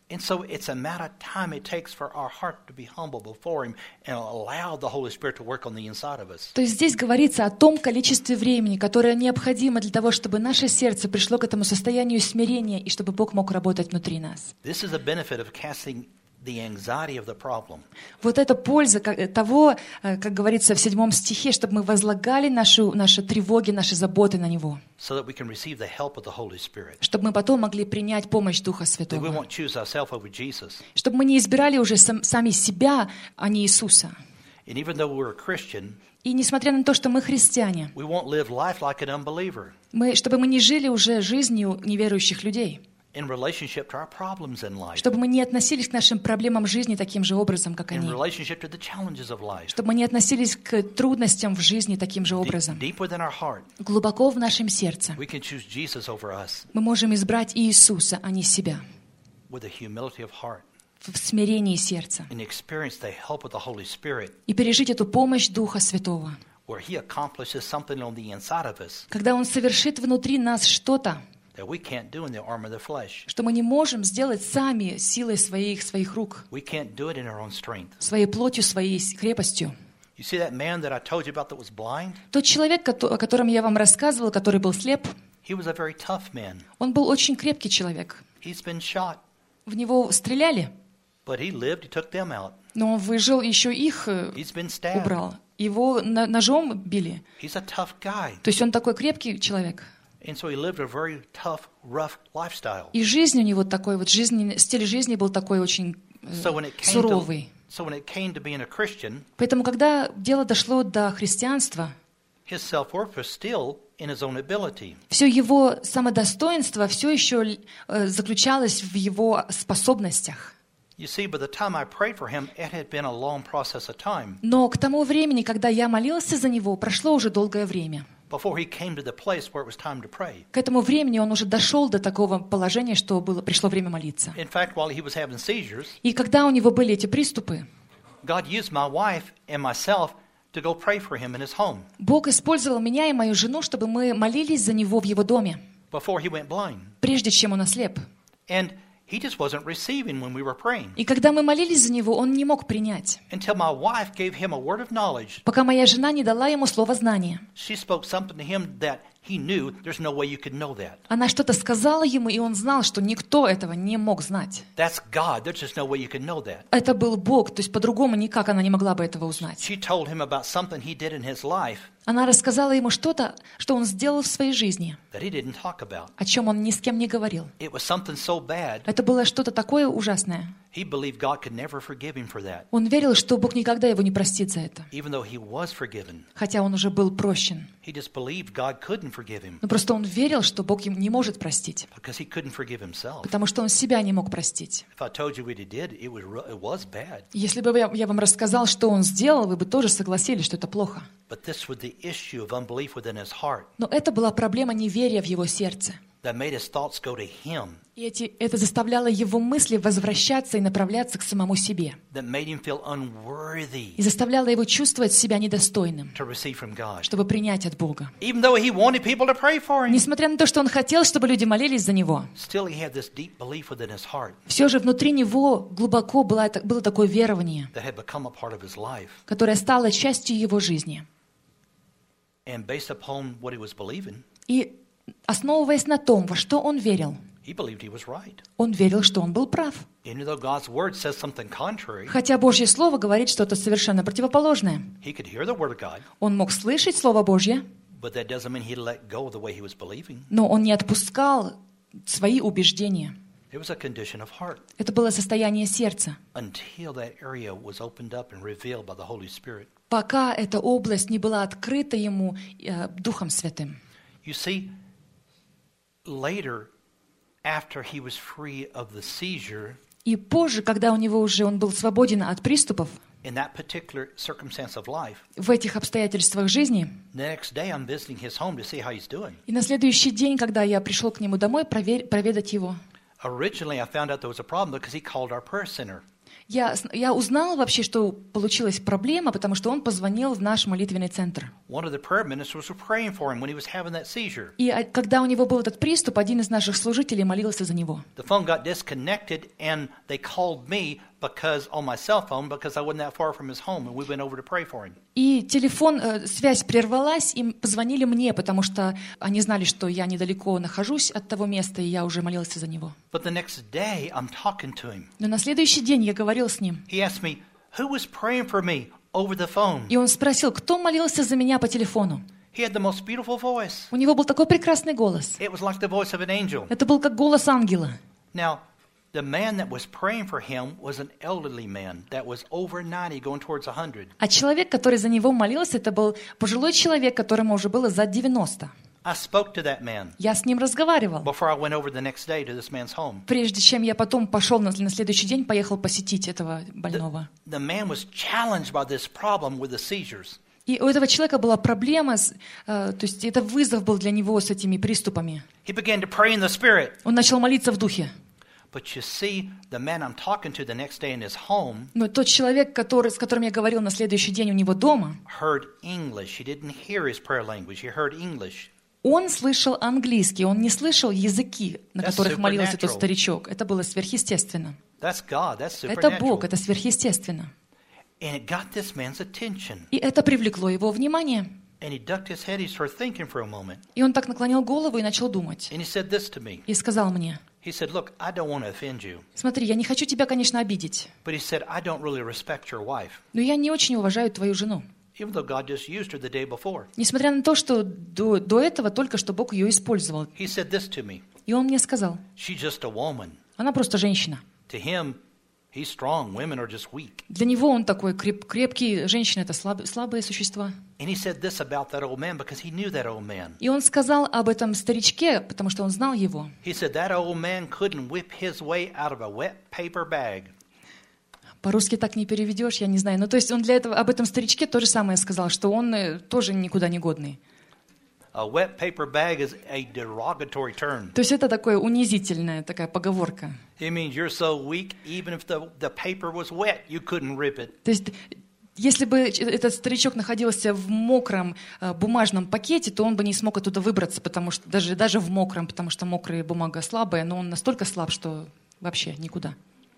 And so it's a matter of time it takes for our heart to be humble before Him and allow the Holy Spirit to work on the inside of us. То есть здесь говорится о том количестве времени, которое необходимо для того, чтобы наше сердце пришло к этому состоянию смирения и чтобы Бог мог работать внутри нас. This is a benefit of casting the anxiety of the problem. Вот это польза того, как говорится в 7 стихе, чтобы мы возлагали наши тревоги, наши заботы на Него. So that we can receive the help of the Holy Spirit. Чтобы мы потом могли принять помощь Духа That we Святого. won't choose ourselves over Jesus. Чтобы мы не избирали уже сами себя, а не Иисуса. And even though we're a Christian, И несмотря на то, что мы христиане, we won't live life like an unbeliever чтобы мы не жили уже жизнью неверующих людей. in relationship to our problems in life, Чтобы мы не относились к нашим проблемам жизни таким же образом, как in они. relationship to the challenges of life, Чтобы мы не относились к трудностям в жизни таким же образом. deep within our heart, Глубоко в нашем сердце we can choose Jesus over us мы можем избрать Иисуса, а не себя, with a humility of heart в смирении сердца, and experience the help of the Holy Spirit, и пережить эту помощь Духа Святого. where He accomplishes something on the inside of us Когда Он совершит внутри нас что-то, that we can't do in the arm of the flesh. что мы не можем сделать сами силой своих рук, We can't do it in our own strength. своей плотью, своей крепостью. You see that man that I told you about that was blind? Тот человек, о котором я вам рассказывала, который был слеп, He was a very tough man. он был очень крепкий человек. He's been shot, В него стреляли, but he lived. He took them out. но он выжил, еще их He's been stabbed. убрал. Его ножом били. He's a tough guy. То есть он такой крепкий человек. And so he lived a very tough, rough lifestyle. И жизнь у него такой, стиль жизни был такой очень So when суровый. it came to being a Christian, Поэтому, когда дело дошло до христианства, his self-worth was still in his own ability. все его самодостоинство все еще заключалось в его способностях. You see, by the time I prayed for him, it had been a long process of time Но к тому времени, когда я молился за него, прошло уже долгое время. before he came to the place where it was time to pray. К этому времени он уже дошел до такого положения, что пришло время молиться. In fact, while he was having seizures, И когда у него были эти приступы, God used my wife and myself to go pray for him in his home Бог использовал меня и мою жену, чтобы мы молились за него в его доме, before he went blind. прежде чем он ослеп. And he just wasn't receiving when we were praying И когда мы молились за него, он не мог принять. until my wife gave him a word of knowledge. Пока моя жена не дала ему слово знания. She spoke something to him that he knew there's no way you could know that. Она что-то сказала ему, и он знал, что никто этого не мог знать. That's God. There's just no way you could know that. Это был Бог, то есть по-другому никак она не могла бы этого узнать. She told him about something he did in his life Она рассказала ему что-то, что он сделал в своей жизни, that he didn't talk about. о чем он ни с кем не говорил. It was something so bad, Это было что-то такое ужасное. he believed God could never forgive him for that, Он верил, что Бог никогда его не простит за это, even though he was forgiven. хотя он уже был прощен. He just believed God couldn't forgive him Но просто он верил, что Бог ему не может простить, because he couldn't forgive himself. потому что он себя не мог простить. If I told you what he did, it was bad. Если бы я вам рассказал, что он сделал, вы бы тоже согласились, что это плохо. But this was the issue of unbelief within his heart Но это была проблема неверия в его сердце. that made his thoughts go to him, И это заставляло его мысли возвращаться и направляться к самому себе. that made him feel unworthy И заставляло его чувствовать себя недостойным, to receive from God. чтобы принять от Бога. Even though he wanted people to pray for him, Несмотря на то, что он хотел, чтобы люди молились за него, still he had this deep belief within his heart все же внутри него глубоко было такое верование, that had become a part of his life. которое стало частью его жизни. And based upon what he was believing, И основываясь на том, во что он верил, he believed he was right. он верил, что он был прав. Even though God's word says something contrary, Хотя Божье Слово говорит что-то совершенно противоположное. he could hear the word of God, Он мог слышать Слово Божье, but that doesn't mean he let go of the way he was believing. но он не отпускал свои убеждения. It was a condition of heart Это было состояние сердца. until that area was opened up and revealed by the Holy Spirit. Пока эта область не была открыта ему Духом Святым. You see, later, after he was free of the seizure, И позже, когда он был свободен от приступов, in that particular circumstance of life, в этих обстоятельствах жизни, the next day I'm visiting his home to see how he's doing. и на следующий день, когда я пришел к нему домой проведать его, Originally, I found out there was a problem because he called our prayer center. Я узнала вообще, что получилась проблема, потому что он позвонил в наш молитвенный центр. One of the prayer ministers was praying for him when he was having that seizure. И когда у него был этот приступ, один из наших служителей молился за него. The phone got disconnected, and they called me on my cell phone because I wasn't that far from his home, and we went over to pray for him. И связь прервалась, и позвонили мне, потому что они знали, что я недалеко нахожусь от того места, и я уже молился за него. But the next day, I'm talking to him. Но на следующий день я говорил с ним. He asked me, "Who was praying for me over the phone?" И он спросил, кто молился за меня по телефону. He had the most beautiful voice. У него был такой прекрасный голос. It was like the voice of an angel. Это был как голос ангела. Now, the man that was praying for him was an elderly man that was over 90, going towards 100. А человек, который за него молился, это был пожилой человек, которому уже было за 90. I spoke to that man Я с ним разговаривал. before I went over the next day to this man's home. Прежде чем я потом пошел на следующий день, поехал посетить этого больного. The man was challenged by this problem with the seizures. И у этого человека была проблема, то есть это вызов был для него с этими приступами. He began to pray in the Spirit. Он начал молиться в духе. But you see, the man I'm talking to the next day in his home Но тот человек, с которым я говорил на следующий день у него дома, heard English. He didn't hear his prayer language. He heard English. он слышал английский, он не слышал языки, на That's которых молился тот supernatural. старичок. Это было сверхъестественно. That's God. That's Это Бог, supernatural. это сверхъестественно. And it got this man's attention. И это привлекло его внимание. And he ducked his head. He started thinking for a moment. И он так наклонил голову и начал думать. And he said this to me. И сказал мне, He said, "Look, I don't want to offend you." смотри, я не хочу тебя, конечно, обидеть, But he said, "I don't really respect your wife." но я не очень уважаю твою жену. Even though God just used her the day before. Несмотря на то, что до этого только что Бог ее использовал. He said this to me. И он мне сказал, She's just a woman. она просто женщина. To him, he's strong. Women are just weak. Для него он такой крепкий, женщины — это слабые существа. And he said this about that old man because he knew that old man. И он сказал об этом старичке, потому что он знал его. He said that old man couldn't whip his way out of a wet paper bag. По-русски так не переведешь, я не знаю. Ну, то есть он об этом старичке то же самое сказал, что он тоже никуда не годный. A wet paper bag is a derogatory term. То есть это такое унизительная такая поговорка. It means you're so weak, even if the paper was wet, you couldn't rip it. То есть если бы этот старичок находился в мокром бумажном пакете, то он бы не смог оттуда выбраться, потому что даже в мокром, потому что мокрая бумага слабая, но он настолько слаб, что вообще никуда.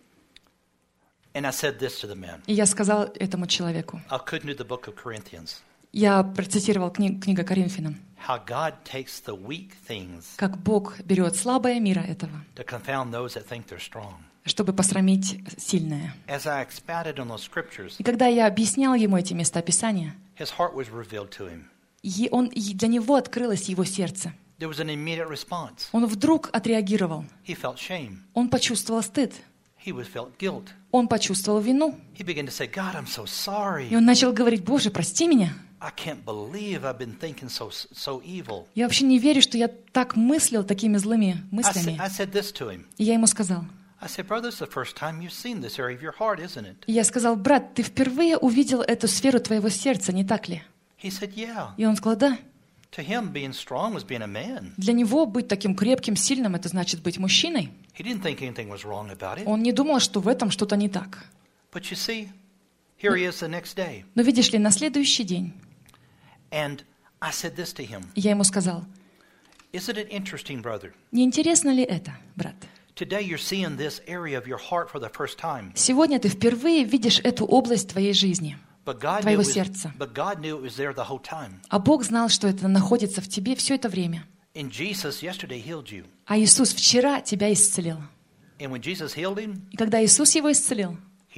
And I said this to the man. И я сказал этому человеку. I couldn't do the book of Corinthians. Я процитировал книга Коринфянам. How God takes the weak things Как Бог берет слабое мира этого, to confound those that think they're strong. чтобы посрамить сильное. As I expounded on those scriptures, И когда я объяснял ему эти места Писания, his heart was revealed to him. для него открылось его сердце. There was an immediate response. Он вдруг отреагировал. He felt shame. Он почувствовал стыд. He felt guilt. Он почувствовал вину. He began to say, "God, I'm so И sorry. он начал говорить: Боже, прости меня. I can't believe I've been thinking so evil." Я вообще не верю, что я так мыслил такими злыми мыслями. I said this to him. И я ему сказал. I said, "Brother, this is the first time you've seen this area of your heart, isn't it?" И я сказал: брат, ты впервые увидел эту сферу твоего сердца, не так ли? He said, "Yeah." И он сказал: да. To him, being strong was being a man. Для него быть таким крепким, сильным — это значит быть мужчиной. He didn't think anything was wrong about it. Он не думал, что в этом что-то не так. But you see, here he is the next day. Но видишь ли, на следующий день And I said this to him. я ему сказал: Isn't it interesting, brother? не интересно ли это, брат? Today you're seeing this area of your heart for the first time. Сегодня ты впервые видишь эту область твоей жизни, твоего сердца. But God knew it was there the whole time. А Бог знал, что это находится в тебе все это время. And Jesus yesterday healed you. А Иисус вчера тебя исцелил. And when Jesus healed him, И когда Иисус его исцелил,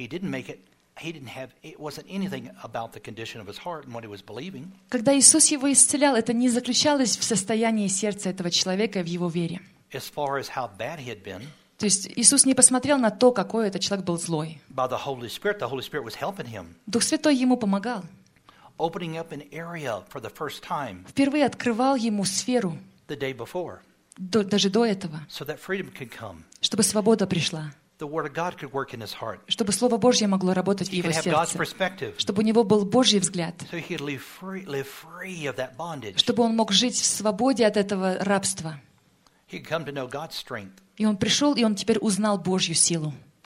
it wasn't anything about the condition of his heart and what he was believing. когда Иисус его исцелял, это не заключалось в состоянии сердца этого человека и в его вере. As far as how bad he had been, То есть Иисус не посмотрел на то, какой этот человек был злой. by the Holy Spirit was helping him, Дух Святой ему помогал. opening up an area for the first time Впервые открывал ему сферу, the day before, даже до этого, so that freedom could come. чтобы свобода пришла, The Word of God could work in his heart. чтобы Слово Божье могло работать в He его could have God's сердце, perspective, чтобы у него был Божий взгляд, so he could live free of that bondage. чтобы он мог жить в свободе от этого рабства. He could come to know God's strength, И он пришел, и он теперь узнал Божью силу.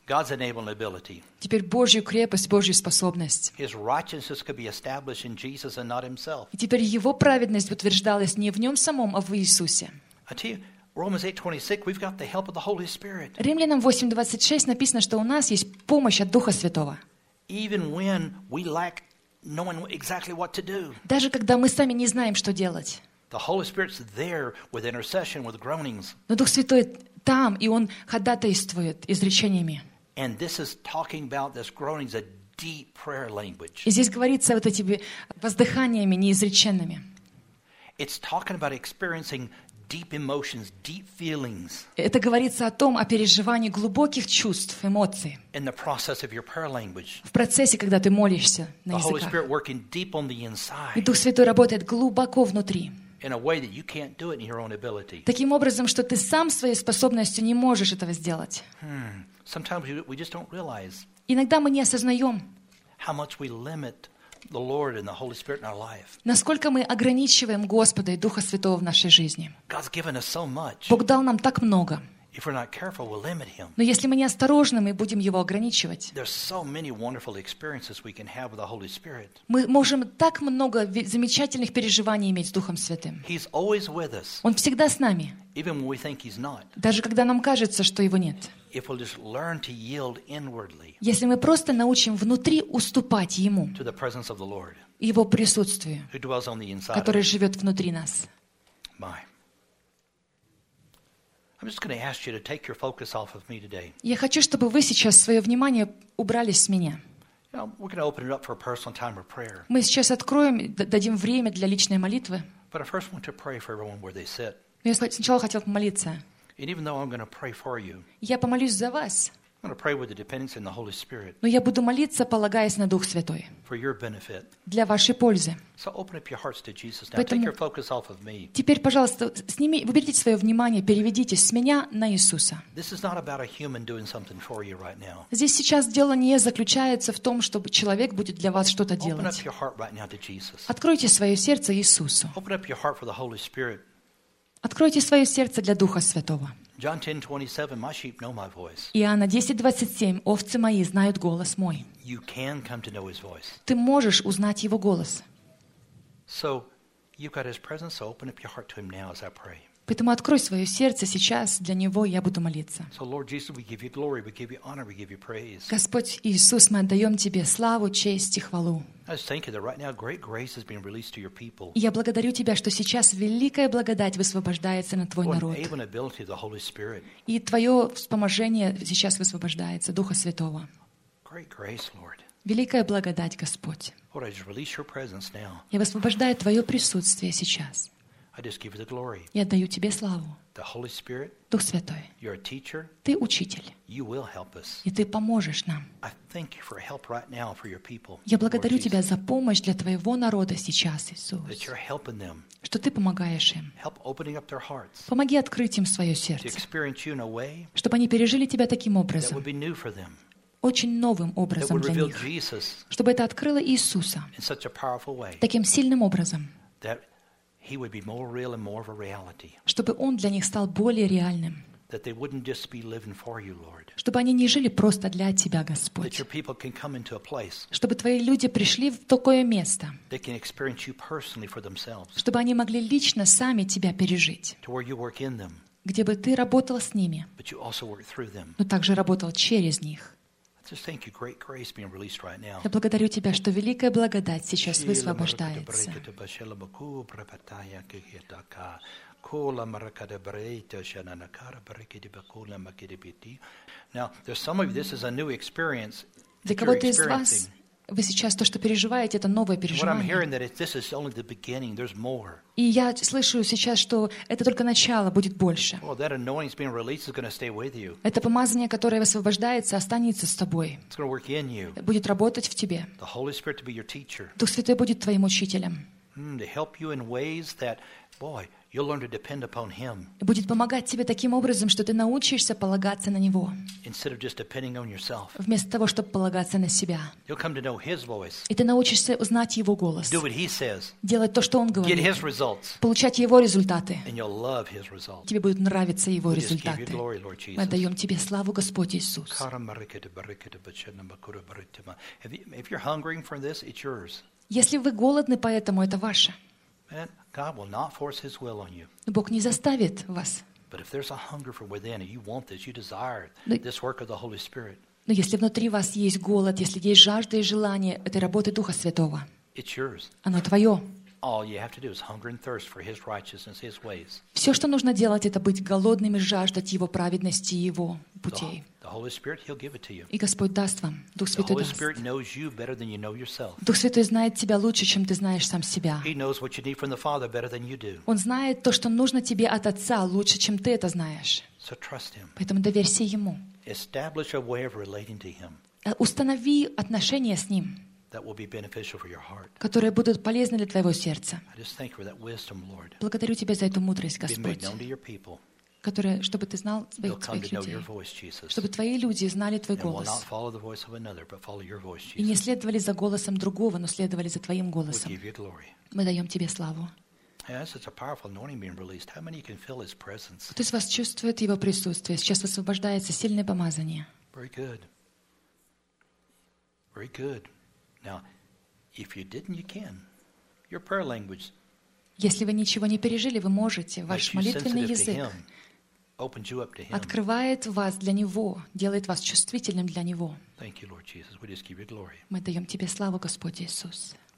God's enabling ability. Теперь Божью крепость, Божью способность. His righteousness could be established in Jesus and not himself. И теперь Его праведность утверждалась не в Нем самом, а в Иисусе. I tell you, Romans 8:26, we've got the help of the Holy Spirit. Римлянам 8:26 написано, что у нас есть помощь от Духа Святого. Even when we lack knowing exactly what to do. Даже когда мы сами не знаем, что делать. The Holy Spirit's there with intercession, with groanings. Но Дух Святой там, и Он ходатайствует изречениями. And this is talking about this groanings, a deep prayer language. И здесь говорится вот этими воздыханиями неизреченными. It's talking about experiencing deep emotions, deep feelings Это говорится о том, о переживании глубоких чувств, эмоций. in the process of your prayer language. В процессе, когда ты молишься на The Holy языках. Spirit working deep on the И inside Дух Святой работает глубоко внутри. in a way that you can't do it in your own ability. Таким образом, что ты сам своей способностью не можешь этого сделать. Sometimes we just don't realize Иногда мы не осознаем, how much we limit the Lord and the Holy Spirit in our life. насколько мы ограничиваем Господа и Духа Святого в нашей жизни. God's given us so much. Бог дал нам так много. If we're not careful, we'll limit Him. Но если мы не осторожны, мы будем Его ограничивать. There's so many wonderful experiences we can have with the Holy Spirit. Мы можем так много замечательных переживаний иметь с Духом Святым. He's always with us, Он всегда с нами, even when we think He's not. даже когда нам кажется, что Его нет. If we'll just learn to yield inwardly Если мы просто научим внутри уступать Ему, to the presence of the Lord, Его присутствию, who dwells on the inside of который us. живет внутри нас. My. I'm just going to ask you to take your focus off of me today. Я хочу, чтобы вы сейчас свое внимание убрали с меня. You know, we're going to open it up for a personal time of prayer. Мы сейчас откроем, дадим время для личной молитвы. But I first want to pray for everyone where they sit. Но я сначала хотел помолиться. And even though I'm going to pray for you, Я помолюсь за вас, I'm going to pray with the dependence in the Holy Spirit но я буду молиться, полагаясь на Дух Святой, for your benefit. для вашей пользы. So open up your hearts to Jesus now. Поэтому- Take your focus off of me. Теперь, пожалуйста, уберите свое внимание, переведите с меня на Иисуса. This is not about a human doing something for you right now. Здесь сейчас дело не заключается в том, чтобы человек будет для вас что-то Open up делать. your heart right now to Jesus. Откройте свое сердце Иисусу. Open up your heart for the Holy Spirit. Откройте свое сердце для Духа Святого. John 10:27, my sheep know my voice. Иоанна 10:27. Овцы мои знают голос мой. You can come to know His voice. Ты можешь узнать Его голос. So you've got His presence, so open up your heart to Him now as I pray. Поэтому открой свое сердце сейчас, для Него я буду молиться. So Lord Jesus, we give you glory, we give you honor, we give you praise. Господь Иисус, мы отдаем Тебе славу, честь и хвалу. I just thank you that right now great grace is being released to your people. И я благодарю Тебя, что сейчас великая благодать высвобождается на Твой For народ. enabling ability of the Holy Spirit. И Твое вспоможение сейчас высвобождается, Духа Святого. Great grace, Lord. Великая благодать, Господь. Lord, I just release your presence now. Я высвобождаю Твое присутствие сейчас. I just give you the glory. Я отдаю Тебе славу. The Holy Spirit, Дух Святой, you're a teacher. Ты учитель, You will help us. и Ты поможешь нам. I thank you for help right now for your people. Я благодарю Lord Тебя Jesus, за помощь для Твоего народа сейчас, Иисус, that you're helping them. что Ты помогаешь им. Help opening up their hearts Помоги открыть им свое to сердце, experience you in a way чтобы они пережили Тебя таким that образом, would be new for them. очень новым That образом would для reveal них, Jesus чтобы это открыло Иисуса in such a powerful way таким сильным образом, that He would be more real and more of a reality. чтобы Он для них стал более реальным, That they wouldn't just be living for you, Lord. чтобы они не жили просто для Тебя, That Господь, your people can come into a place чтобы Твои люди пришли в такое место, they can experience you personally for themselves, чтобы они могли лично сами Тебя пережить, to where you work in them, где бы Ты работал с ними, but you also work through them. но также работал через них. I just thank you, great grace being released right now. Я благодарю Тебя, что великая благодать сейчас высвобождается. Now, there's some of you, this is a new experience Для that you're кого-то из experiencing. вас, вы сейчас то, что переживаете, это новое What I'm переживание. hearing that this is only the beginning. There's more. И я слышу сейчас, что это только начало, будет больше. Well, that anointing being released is going to stay with you. Это помазание, которое высвобождается, останется с тобой, It's going to work in you. будет работать в тебе. The Holy Spirit to be your teacher, Дух Святой будет твоим учителем, to help you in ways that boy, you'll learn to depend upon Him и будет помогать тебе таким образом, что ты научишься полагаться на Него, instead of just depending on yourself. вместо того, чтобы полагаться на себя. You'll come to know His voice, И ты научишься узнать Его голос, do what He says, делать то, что Он get говорит, His results, получать Его результаты. and you'll love His results. Тебе будут нравиться Его We just give you результаты. glory, Lord Мы Jesus. отдаем Тебе славу, Господь Иисус. If you're hungering for this, it's yours. Если вы голодны, поэтому это ваше. Man, God will not force His will on you. Бог не заставит вас. But if there's a hunger from within, and you want this, you desire Но- this work of the Holy Spirit, Но если внутри вас есть голод, если есть жажда и желание этой работы Духа Святого, it's yours. оно твое. All you have to do is hunger and thirst for His righteousness, His ways. Все, что нужно делать, это быть голодным и жаждать Его праведности и Его путей. The Holy Spirit, He'll give it to you. И Господь даст вам. Дух The Святой Holy даст. Spirit knows you better than you know yourself. Дух Святой знает тебя лучше, чем ты знаешь сам себя. He knows what you need from the Father better than you do. Он знает то, что нужно тебе от Отца лучше, чем ты это знаешь. So trust Him. Поэтому доверься Ему. Establish a way of relating to Him Установи отношения с Ним, that will be beneficial for your heart. которые будут полезны для твоего сердца. I just thank you for that wisdom, Lord. Благодарю Тебя за эту мудрость, Be made Господь, known to your people. чтобы ты знал They'll come своих to know людей, your voice, Jesus. чтобы твои люди знали Твой And will голос not follow the voice of another, but follow your voice, и не Jesus. следовали за голосом другого, но следовали за Твоим We голосом. give you glory. Мы даем Тебе славу. Yeah, that's such a powerful anointing being released. How many can feel His presence? Кто из вас чувствует Его присутствие? Сейчас высвобождается сильное помазание. Very good. Very good. Now, if you didn't, you can. Your prayer language Если вы ничего не пережили, вы можете. Ваш makes you молитвенный sensitive to язык Him, opens you up to Him. открывает вас для Него, делает вас чувствительным для Него. Thank you, Lord Jesus. We just give you glory. Мы даем Тебе славу, Господь Иисус.